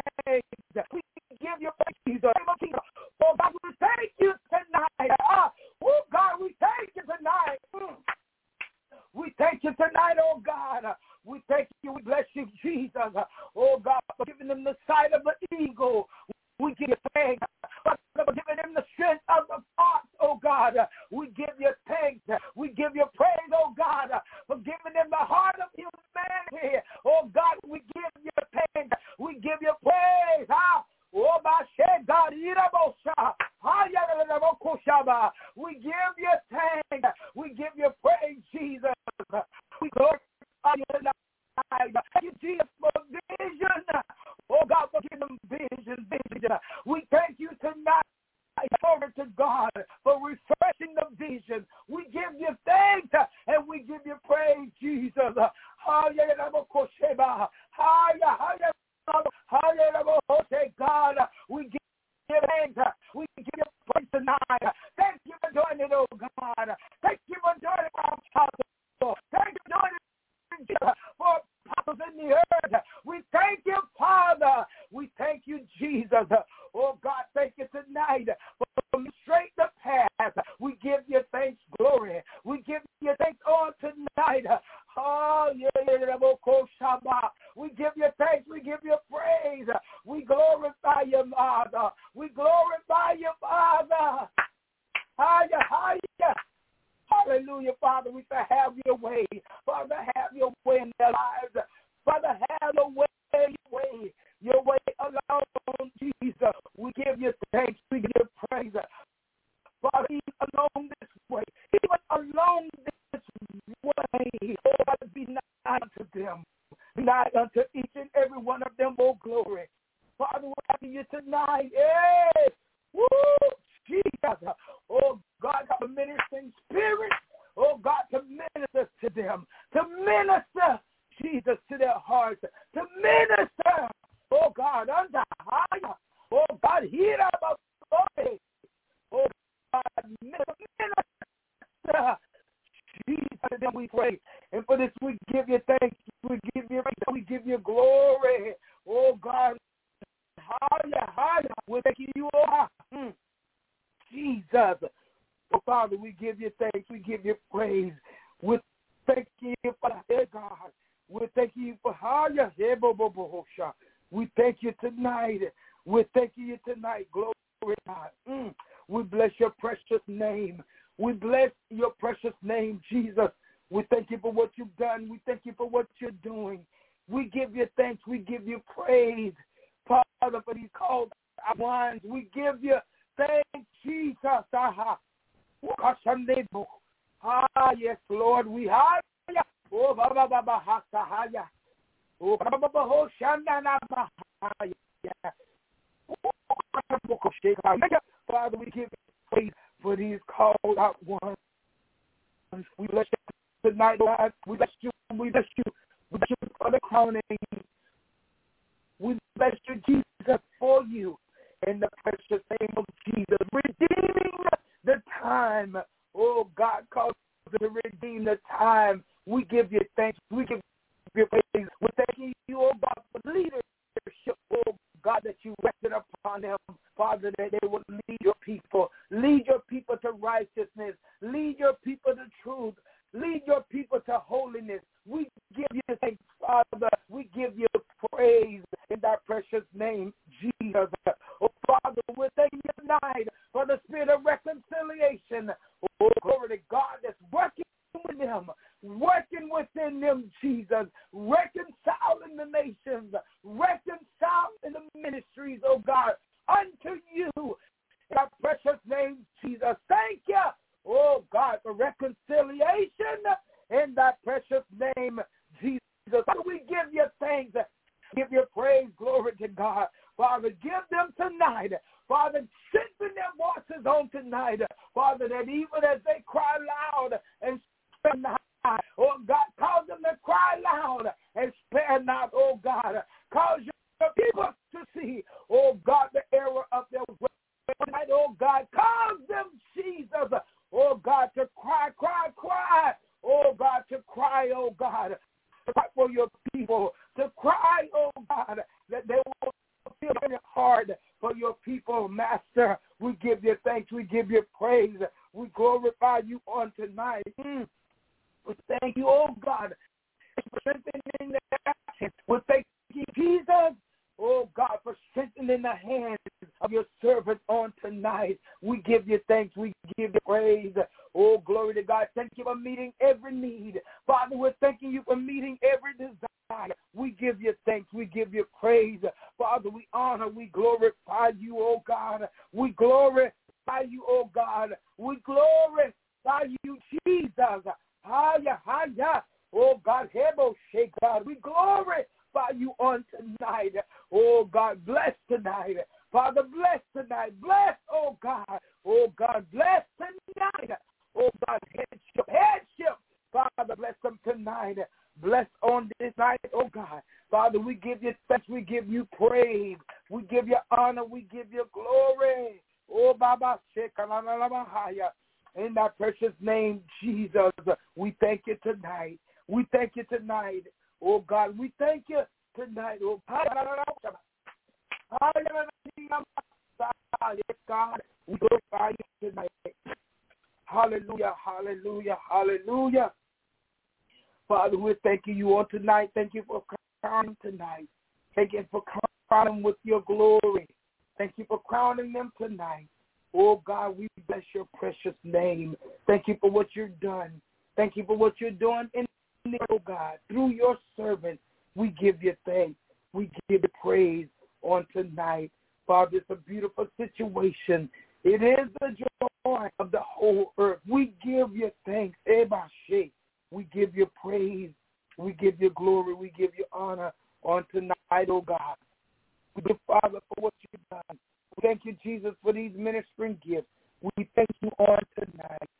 we give you thanks, Jesus. Oh, God, we thank you tonight. Oh, God, we thank you tonight. Mm. We thank you tonight, oh God. We thank you. We bless you, Jesus. Oh God, for giving them the sight of the eagle. We give you thanks. For giving them the strength of the fox, oh God. We give you thanks. We give you praise, oh God, for giving them the heart of humanity. Oh God, we give you thanks. We give you praise. Oh, my God, we give you thanks. We give you praise, Jesus. We glorify you tonight. Thank you, Jesus, for vision. Oh, God, for giving them vision, vision. We thank you tonight. Glory to God for refreshing the vision. We give you thanks and we give you praise, Jesus. God, we give you thanks. We give you praise tonight. Thank you for doing it, oh God. Thank you for doing it for our apostle. Thank you for doing it for apostles in the earth. We thank you, Father. We thank you, Jesus. Oh God, thank you tonight for straight the path. We give you thanks, glory. We give you thanks on tonight. Oh, yeah, we give you thanks. We give you praise. We glorify you, Father. We glorify you, Father. Hallelujah, hallelujah. Hallelujah, Father. We say, have your way. Father, have your way in their lives. Father, have your way, your way, your way alone, Jesus. We give you thanks. We give you praise. Father, even along this way, even along this way, oh, God, be nigh unto them. Be nigh unto each and every one of them, oh, glory. Father, we're asking you tonight. Yes. Woo, Jesus. Oh, God, to ministering spirit. Oh, God, to minister to them. To minister, Jesus, to their hearts. To minister, oh, God, under higher. Oh, God, hear about glory. Oh, God, minister. Jesus, then we pray. And for this, we give you thanks. We give you we give you glory. Oh, God, higher, higher. We're thanking you, oh, mm. Jesus. Oh, Father, we give you thanks. We give you praise. We thank you for that, God. We thank you for how you We thank you tonight. We thank you tonight. Glory to God. Mm. We bless your precious name. We bless your precious name, Jesus. We thank you for what you've done. We thank you for what you're doing. We give you thanks. We give you praise, Father, for these called ones. We give you thanks, Jesus. Ah, yes, Lord. We have you. Oh, Baba Baba Hasahaya. Oh, Baba Baba Hoshana. Father, we give you praise for these called out ones. We bless you tonight, God. We bless you. We bless you. We bless you for the crowning. We bless you, Jesus, for you in the precious name of Jesus. Redeeming the time. Oh, God calls us to redeem the time. We give you thanks. We give you praise. We thank you, oh God, for leadership. Oh, God, that you rested upon them. Father, that they would lead your people. Lead your people to righteousness. Lead your people to truth. Lead your people to holiness. We give you thanks, Father. We give you praise in that precious name, Jesus. Oh, Father, we thank you tonight for the spirit of reconciliation. Oh, glory to God that's working with them, working within them, Jesus, reconciling the nations, reconciling the ministries, oh God, unto you, in our precious name, Jesus. Thank you, oh God, for reconciliation in that precious name, Jesus. Father, we give you thanks, give you praise, glory to God. Father, give them tonight. Father, strengthen their voices on tonight. Father, that even as they cry loud and spare not, oh God, cause them to cry loud and spare not, oh God. Cause your people to see, oh God, the error of their way. Oh God, cause them, Jesus, oh God, to cry, cry, cry. Oh God, to cry, oh God, cry for your people, to cry, oh God, that they will feel in your heart for your people, Master. We give you thanks, we give you praise, we glorify you on tonight. Mm. We thank you, oh God, for strengthening the hands. We thank you, Jesus, oh God, for strengthening the hands of your servants on tonight. We give you thanks, we give you praise. Oh, glory to God. Thank you for meeting every need. Father, we're thanking you for meeting every desire. We give you thanks. We give you praise. Father, we honor, we glorify you, oh God. We glorify you, oh God. We glorify you, Jesus. Haya, haya. Oh God, Hebo Shake God. We glorify you on tonight. Oh God, bless tonight. Father, bless tonight. Bless, oh God. Oh God, bless tonight. Oh God, headship, headship. Father, bless them tonight. Bless on this night, oh God. Father, we give you thanks. We give you praise. We give you honor. We give you glory. Oh, Baba, in that precious name, Jesus, we thank you tonight. We thank you tonight. Oh God, we thank you tonight. Oh God, we glorify you tonight. Hallelujah, hallelujah, hallelujah. Father, we're thanking you on tonight. Thank you for crowning tonight. Thank you for crowning them with your glory. Thank you for crowning them tonight. Oh, God, we bless your precious name. Thank you for what you've done. Thank you for what you're doing in the oh, God. Through your servant, we give you thanks. We give you praise on tonight. Father, it's a beautiful situation. It is the joy of the whole earth. We give you thanks. Ebashe. We give you praise. We give you glory. We give you honor on tonight, oh God. We give Father for what you've done. We thank you, Jesus, for these ministering gifts. We thank you on tonight.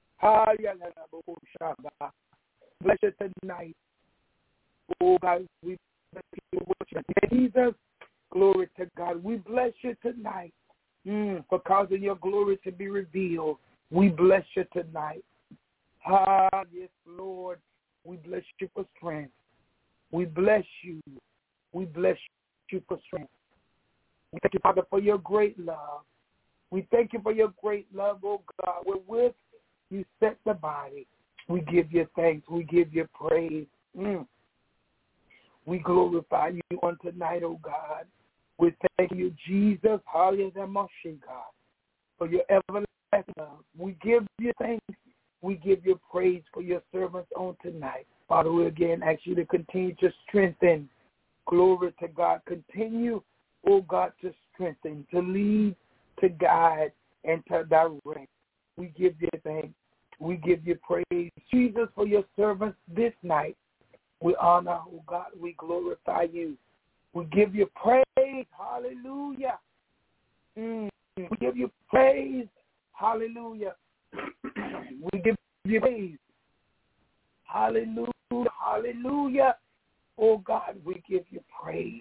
Bless you tonight. Oh God, we bless you with your Jesus. Glory to God. We bless you tonight mm, for causing your glory to be revealed. We bless you tonight. Ah, yes, Lord. We bless you for strength. We bless you. We bless you for strength. We thank you, Father, for your great love. We thank you for your great love, oh God, wherewith you set the body. We give you thanks. We give you praise. Mm. We glorify you on tonight, oh God. We thank you, Jesus, hallelujah, God, for your everlasting love. We give you thanks. We give you praise for your servants on tonight. Father, we again ask you to continue to strengthen. Glory to God. Continue, oh God, to strengthen, to lead, to guide, and to direct. We give you thanks. We give you praise, Jesus, for your servants this night. We honor, oh God, we glorify you. We give you praise, hallelujah. Mm. We give you praise, hallelujah. We give you praise, hallelujah, hallelujah. Oh God, we give you praise.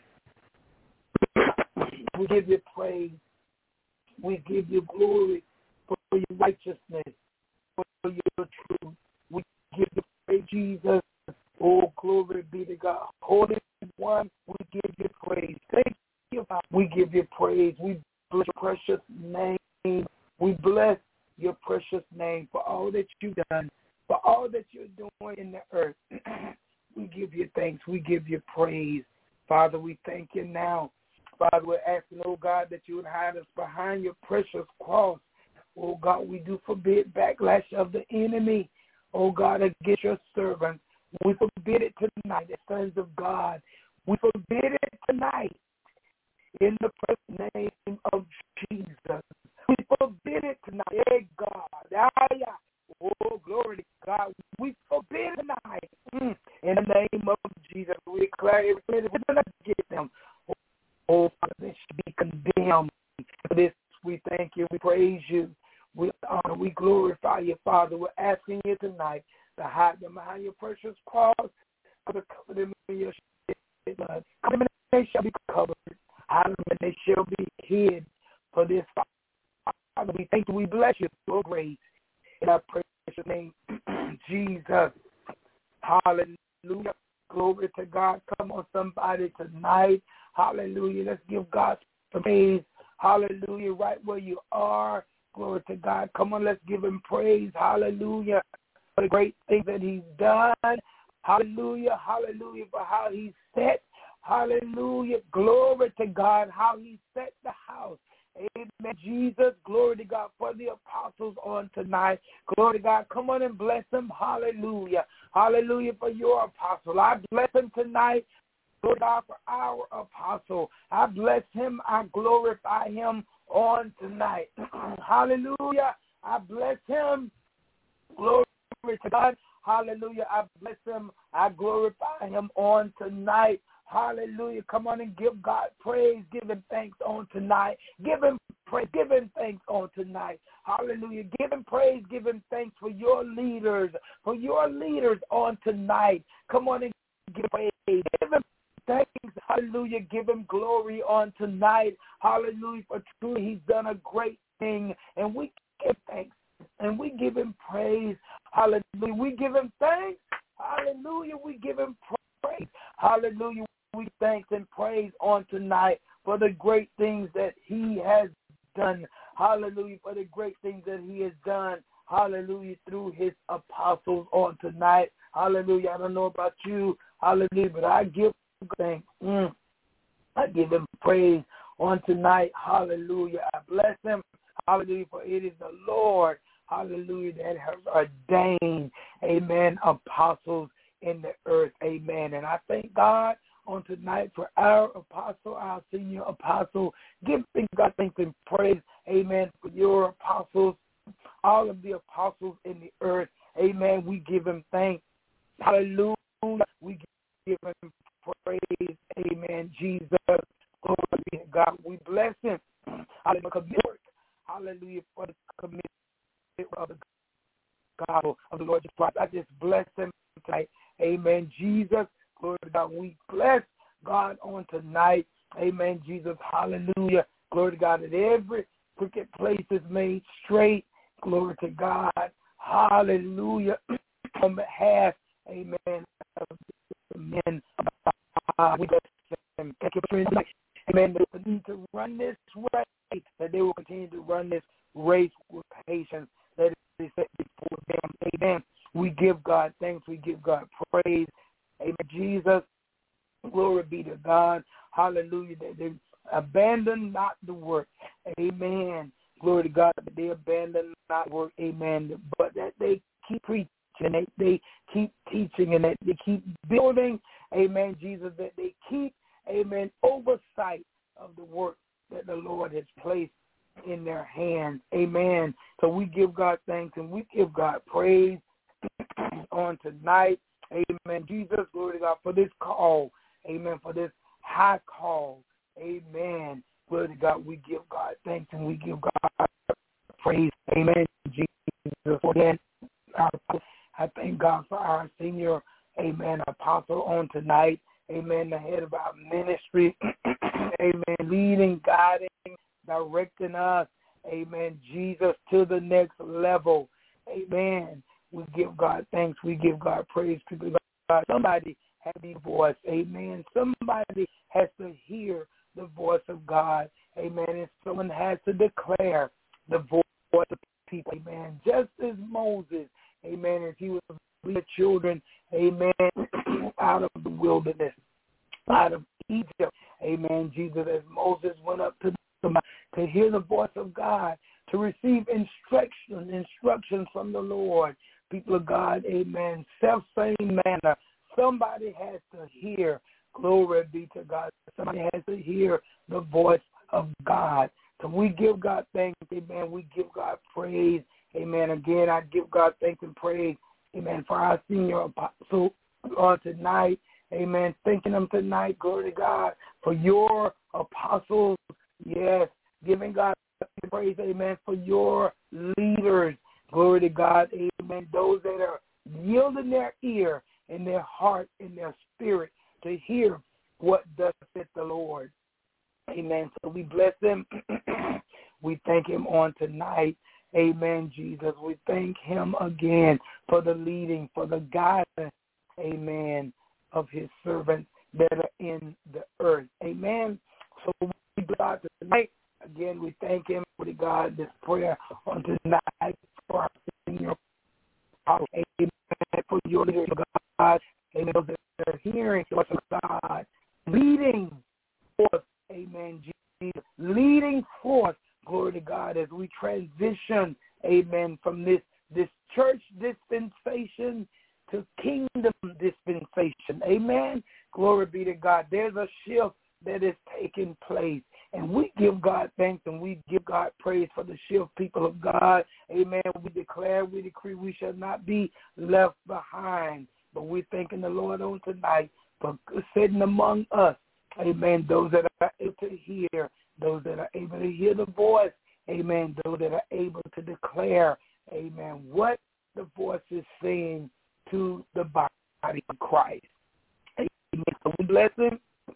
We give you praise. We give you glory for your righteousness, for your truth. We give you praise, Jesus. Oh, glory be to God. Holy One, we give you praise. Thank you, God. We give you praise. We bless your precious name. We bless your precious name for all that you've done, for all that you're doing in the earth. We give you thanks. We give you praise. Father, we thank you now. Father, we're asking, oh God, that you would hide us behind your precious cross. Oh God, we do forbid backlash of the enemy, oh God, against your servants. We forbid it tonight, the sons of God. We forbid it tonight in the precious name of Jesus. We forbid it tonight, hey God. Oh, glory to God. We forbid it tonight mm. in the name of Jesus. We declare everything that we're going to get them. Oh, Father, they should be condemned. For this, we thank you. We praise you. We honor. We glorify you, Father. We're asking you tonight to hide them behind your precious cross, to cover them in your blood. Cover them, they shall be covered. Hide them, and they shall be hid. For this, Father, we thank you. We bless you for grace. In our precious name, Jesus. Hallelujah. Glory to God. Come on, somebody, tonight. Hallelujah. Let's give God some praise. Hallelujah. Right where you are. Glory to God. Come on, let's give him praise. Hallelujah. For the great things that he's done. Hallelujah. Hallelujah. For how he's set. Hallelujah. Glory to God. How he set the house. Amen. Jesus, glory to God for the apostles on tonight. Glory to God. Come on and bless them. Hallelujah. Hallelujah for your apostle. I bless him tonight. Lord God, for our apostle. I bless him. I glorify him on tonight. Hallelujah. I bless him. Glory to God. Hallelujah. I bless him. I glorify him on tonight. Hallelujah. Come on and give God praise. Give him thanks on tonight. Give him praise. Give him thanks on tonight. Hallelujah. Give him praise. Give him thanks for your leaders. For your leaders on tonight. Come on and give praise. Give him thanks. Hallelujah. Give him glory on tonight. Hallelujah. For truly he's done a great thing. And we give thanks. And we give him praise. Hallelujah. We give him thanks. Hallelujah. We give him praise. Hallelujah. We thanks and praise on tonight for the great things that he has done. Hallelujah. For the great things that he has done. Hallelujah. Through his apostles on tonight. Hallelujah. I don't know about you. Hallelujah. But I give thanks. Mm. I give him praise on tonight. Hallelujah. I bless him. Hallelujah. For it is the Lord. Hallelujah. That has ordained. Amen. Apostles in the earth. Amen. And I thank God on tonight for our apostle, our senior apostle. Give God thanks and praise. Amen. For your apostles, all of the apostles in the earth. Amen. We give him thanks. Hallelujah. We give him praise. Amen. Jesus. Glory be to God. We bless him. Hallelujah. Hallelujah. For the commitment of the God of the Lord Jesus Christ. I just bless him tonight. Amen. Jesus. Glory to God. We bless God on tonight. Amen. Jesus. Hallelujah. Glory to God. That every crooked place is made straight. Glory to God. Hallelujah. On behalf, amen, of the men of God. We bless him. Thank you for tonight. amen, they continue to run this race, that they will continue to run this race with patience that is set before them. Amen. We give God thanks. We give God praise. Amen. Jesus, glory be to God. Hallelujah. That they abandon not the work. Amen. Glory to God that they abandon not work. Amen. But that they keep preaching and they, they keep teaching and that they keep building. Amen. Jesus, that they keep, amen, oversight of the work that the Lord has placed in their hands. Amen. So we give God thanks and we give God praise on tonight. Amen. Jesus, glory to God for this call. Amen. For this high call. Amen. Glory to God. We give God thanks and we give God praise. Amen. Jesus. Again, I thank God for our senior, amen, apostle on tonight. Amen. The head of our ministry. Amen. Leading, guiding, directing us. Amen. Jesus to the next level. Amen. We give God thanks. We give God praise. People of God. Somebody has a voice. Amen. Somebody has to hear the voice of God. Amen. And someone has to declare the voice of people. Amen. Just as Moses, amen, as he was leading the children, amen, out of the wilderness, out of Egypt. Amen. Jesus, as Moses went up to the, to hear the voice of God, to receive instruction, instruction from the Lord. People of God, amen. Self-same manner. Somebody has to hear. Glory be to God. Somebody has to hear the voice of God. So we give God thanks, amen. We give God praise, amen. Again, I give God thanks and praise, amen, for our senior apostle on tonight, amen. Thanking them tonight, glory to God, for your apostles, yes, giving God praise, amen, for your leaders, glory to God, amen. Those that are yielding their ear and their heart and their spirit to hear what thus saith the Lord. Amen. So we bless him. We thank him on tonight. Amen, Jesus. We thank him again for the leading, for the guidance, amen, of his servants that are in the earth. Amen. So we bless tonight. Again, we thank him for the God, this prayer on tonight for our senior apostle. Amen. For your leaders, God. Amen. Those that are hearing the voice of God, leading forth, amen, Jesus, leading forth, glory to God, as we transition, amen, from this, this church dispensation to kingdom dispensation. Amen. Glory be to God. There's a shift that is taking place. And we give God thanks and we give God praise for the shift, people of God. Amen. We declare, we decree we shall not be left behind. But we're thanking the Lord on tonight for sitting among us. Amen. Those that are able to hear, those that are able to hear the voice. Amen. Those that are able to declare, amen, what the voice is saying to the body of Christ. Amen. So we bless him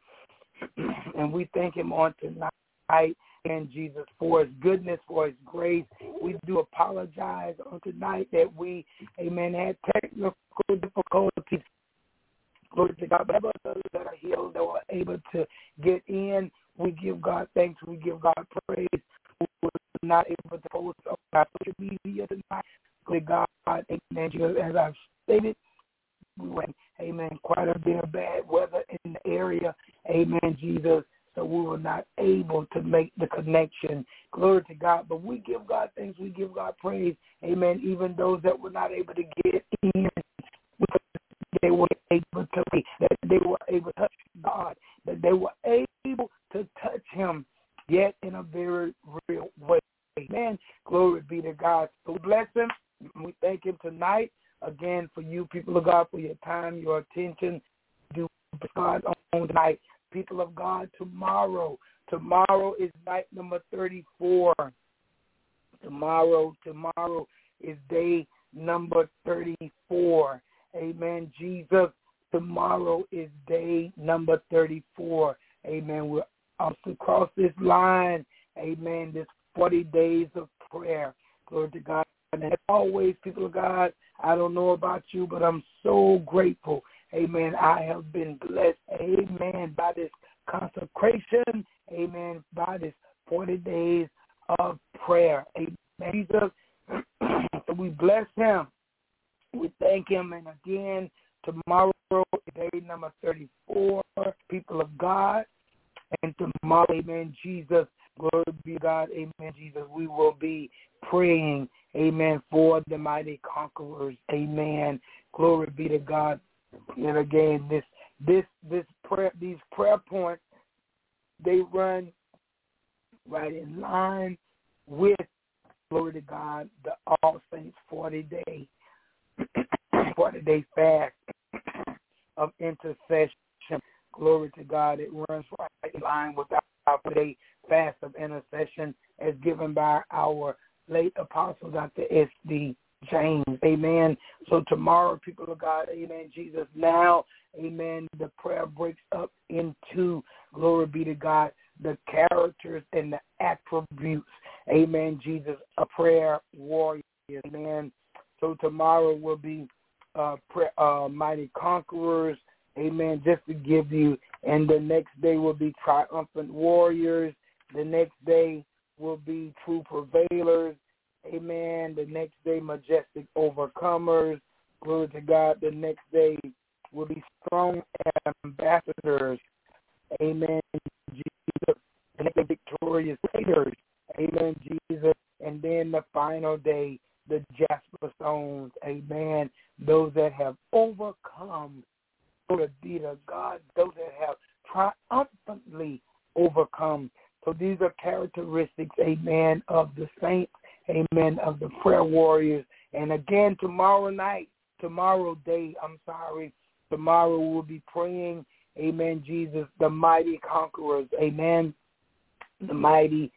and we thank him on tonight. And Jesus, for his goodness, for his grace. We do apologize on tonight that we, amen, had technical difficulties. Glory to God. But those that are healed, that were able to get in, we give God thanks. We give God praise. We were not able to post on our social media tonight. Glory to God. Amen. As I've stated, we went, amen, quite a bit of bad weather in the area. Amen, Jesus. So we were not able to make the connection. Glory to God. But we give God thanks. We give God praise. Amen. Even those that were not able to get in, they were able to be, that they were able to touch God, that they were able to touch him, yet in a very real way. Amen. Glory be to God. So we bless him. We thank him tonight, again, for you, people of God, for your time, your attention. Do God on tonight. People of God, tomorrow. Tomorrow is night number thirty-four. Tomorrow, tomorrow is day number thirty-four. Amen. Jesus, tomorrow is day number thirty-four. Amen. We're off to cross this line. Amen. This forty days of prayer. Glory to God. And as always, people of God, I don't know about you, but I'm so grateful. Amen. I have been blessed, amen, by this consecration, amen, by this forty days of prayer. Amen. Jesus, so we bless him. We thank him. And again, tomorrow is day number thirty-four, people of God. And tomorrow, amen, Jesus, glory be to God, amen, Jesus, we will be praying, amen, for the mighty conquerors, amen. Glory be to God. And again, this this this prayer, these prayer points, they run right in line with, glory to God, the All Saints forty day forty day fast of intercession. Glory to God. It runs right in line with our forty-day fast of intercession as given by our late apostle, Doctor S D James. Amen. So tomorrow, people of God, amen, Jesus, now, amen, the prayer breaks up into, glory be to God, the characters and the attributes, amen, Jesus, a prayer warrior. Amen. So tomorrow will be uh, prayer, uh, mighty conquerors, amen, just to give you, and the next day will be triumphant warriors. The next day will be true prevailers, amen. The next day, majestic overcomers, glory to God. The next day will be strong ambassadors, amen, Jesus. The next day, victorious leaders, amen, Jesus. And then the final day, the jasper stones, amen, those that have overcome, glory be to God, those that have triumphantly overcome. So these are characteristics, amen, of the saints, amen, of the prayer warriors. And again, tomorrow night, tomorrow day, I'm sorry, tomorrow we'll be praying, amen, Jesus, the mighty conquerors, amen, the mighty,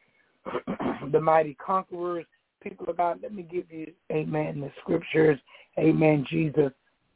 the mighty conquerors. People of God, let me give you, amen, the scriptures, amen, Jesus.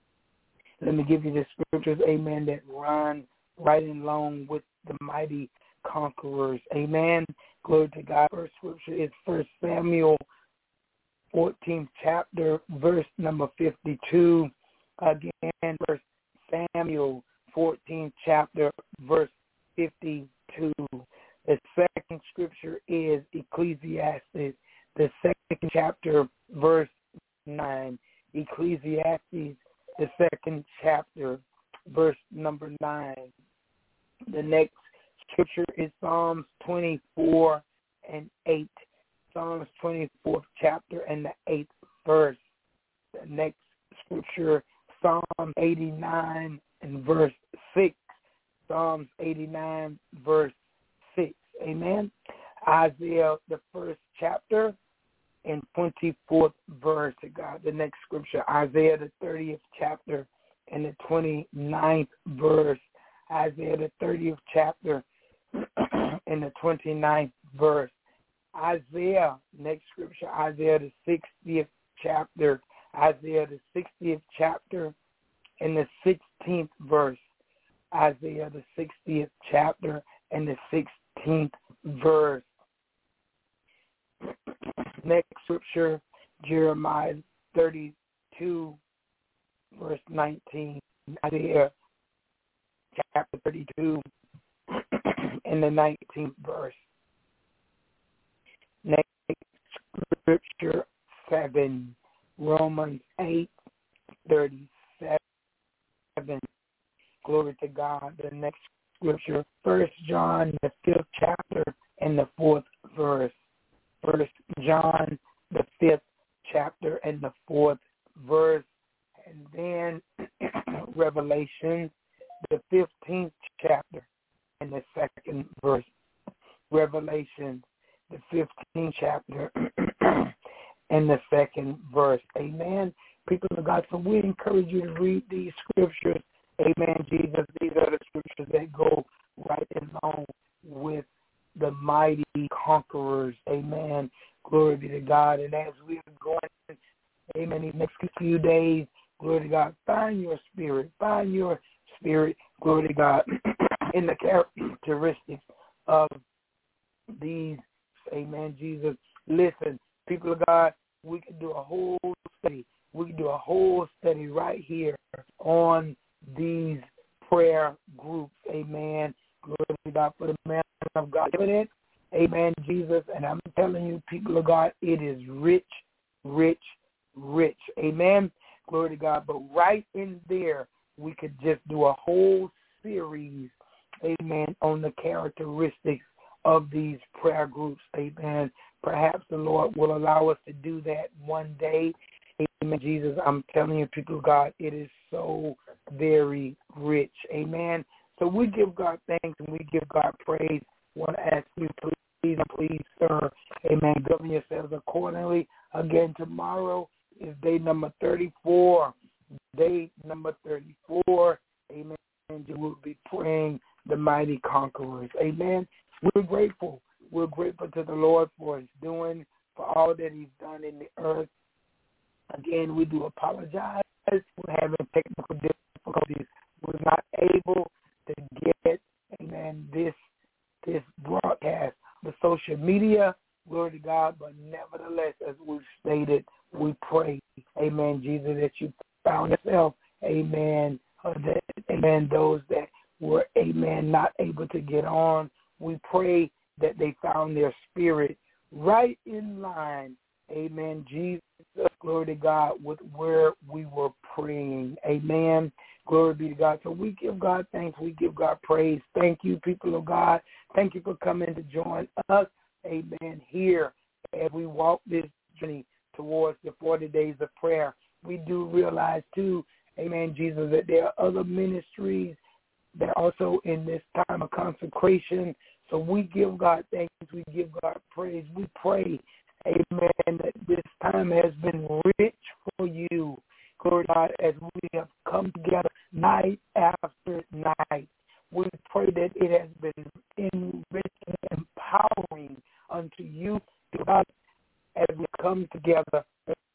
Let me give you the scriptures, amen, that run right along with the mighty conquerors. Amen. Glory to God. First scripture is First Samuel fourteenth chapter, verse number fifty-two. Again, First Samuel fourteenth chapter, verse fifty-two. The second scripture is Ecclesiastes, the second chapter, verse nine. Ecclesiastes, the second chapter, verse number nine. The next scripture is Psalms twenty-four and eight. Psalms twenty-fourth chapter and the eighth verse. The next scripture, Psalm eighty-nine and verse six. Psalms eighty-nine, verse six. Amen. Isaiah, the first chapter and twenty-fourth verse. God, the next scripture, Isaiah, the thirtieth chapter and the twenty-ninth verse. Isaiah, the thirtieth chapter and the twenty-ninth verse. Isaiah, next scripture, Isaiah, the sixtieth chapter. Isaiah, the sixtieth chapter and the sixteenth verse. Isaiah, the sixtieth chapter and the sixteenth verse. Next scripture, Jeremiah thirty-two, verse nineteen. Isaiah chapter thirty-two and the nineteenth verse. Next scripture, seven. Romans eight, thirty-seven. Glory to God. The next scripture, First John, the fifth chapter and the fourth verse. First John, the fifth chapter and the fourth verse. And then Revelation, the fifteenth chapter and the second verse. Revelation, the fifteenth chapter and the second verse. Amen. People of God, so we encourage you to read these scriptures. Amen, Jesus. These are the scriptures that go right along with the mighty conquerors. Amen. Glory be to God. And as we are going, amen, these next few days, glory to God, find your spirit. Find your spirit, glory to God, in the characteristics of these. Amen, Jesus. Listen, people of God, we can do a whole study. We can do a whole study right here on these prayer groups. Amen. Glory to God. For the man of God evident. Amen, Jesus. And I'm telling you, people of God, it is rich, rich, rich. Amen. Glory to God. But right in there, we could just do a whole series, amen, on the characteristics of these prayer groups. Amen. Perhaps the Lord will allow us to do that one day. Amen, Jesus. I'm telling you, people of God, it is so very rich. Amen. So we give God thanks and we give God praise. I want to ask you, please, please, sir, amen, govern yourselves accordingly. Again, tomorrow is day number thirty-four. Day number thirty-four. Amen. And you will be praying the mighty conquerors. Amen. We're grateful. We're grateful to the Lord for his doing, for all that he's done in the earth. Again, we do apologize. We're having technical difficulties. We're not able to get, amen, this this broadcast, the social media, glory to God, but nevertheless, as we've stated, we pray, amen, Jesus, that you found yourself, amen, uh, that, amen, those that were, amen, not able to get on, we pray that they found their spirit right in line, amen, Jesus, glory to God, with where we were praying, amen. Glory be to God. So we give God thanks. We give God praise. Thank you, people of God. Thank you for coming to join us, amen, here as we walk this journey towards the forty days of prayer. We do realize, too, amen, Jesus, that there are other ministries that are also in this time of consecration. So we give God thanks. We give God praise. We pray, amen, that this time has been rich for you. Glory to God, as we have come together night after night. We pray that it has been enriching and empowering unto you, God, as we come together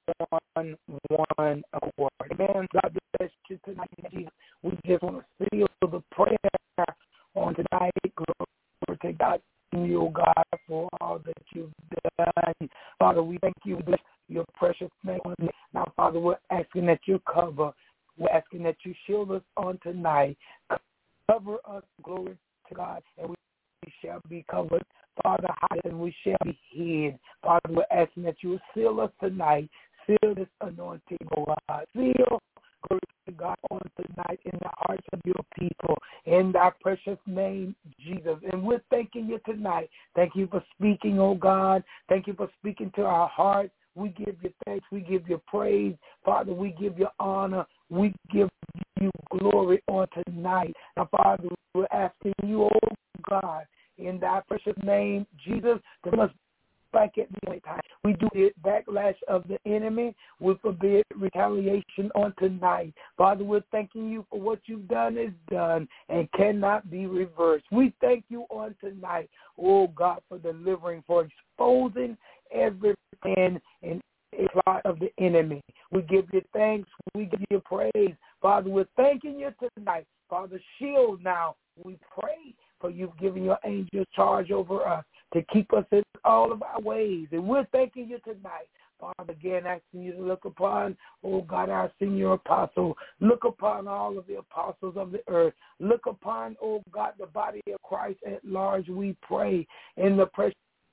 on one accord. Amen. God bless you tonight, Jesus. We just want to seal the prayer on tonight. Glory to God, you, God, for all that you've done. Father, we thank you. We bless your precious name. Now, Father, we're asking that you cover. We're asking that you shield us on tonight. Cover us, glory to God, and we shall be covered. Father, hide and we shall be hid. Father, we're asking that you will seal us tonight. Seal this anointing, oh God. Seal, glory to God, on tonight in the hearts of your people. In thy precious name, Jesus. And we're thanking you tonight. Thank you for speaking, oh God. Thank you for speaking to our hearts. We give you thanks. We give you praise. Father, we give you honor. We give you glory on tonight. Now, Father, we're asking you, oh God, in thy precious name, Jesus, to bring us back at the right time. We do the backlash of the enemy. We forbid retaliation on tonight. Father, we're thanking you for what you've done is done and cannot be reversed. We thank you on tonight, oh God, for delivering, for exposing every plan and plot of the enemy. We give you thanks. We give you praise. Father, we're thanking you tonight. Father, shield now. We pray for you've given your angels charge over us to keep us in all of our ways. And we're thanking you tonight. Father, again, asking you to look upon, oh God, our senior apostle. Look upon all of the apostles of the earth. Look upon, oh God, the body of Christ at large. We pray in the precious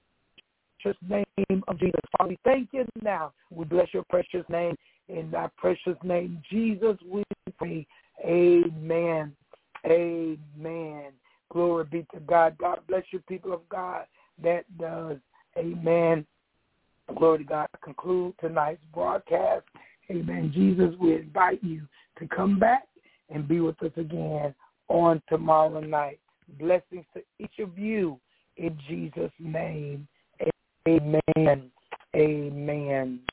name of Jesus. Father, we thank you now. We bless your precious name. In thy precious name, Jesus, we pray. Amen. Amen. Glory be to God. God bless you, people of God. That does. Amen. Glory to God. Conclude tonight's broadcast. Amen. Jesus, we invite you to come back and be with us again on tomorrow night. Blessings to each of you in Jesus' name. Amen. Amen.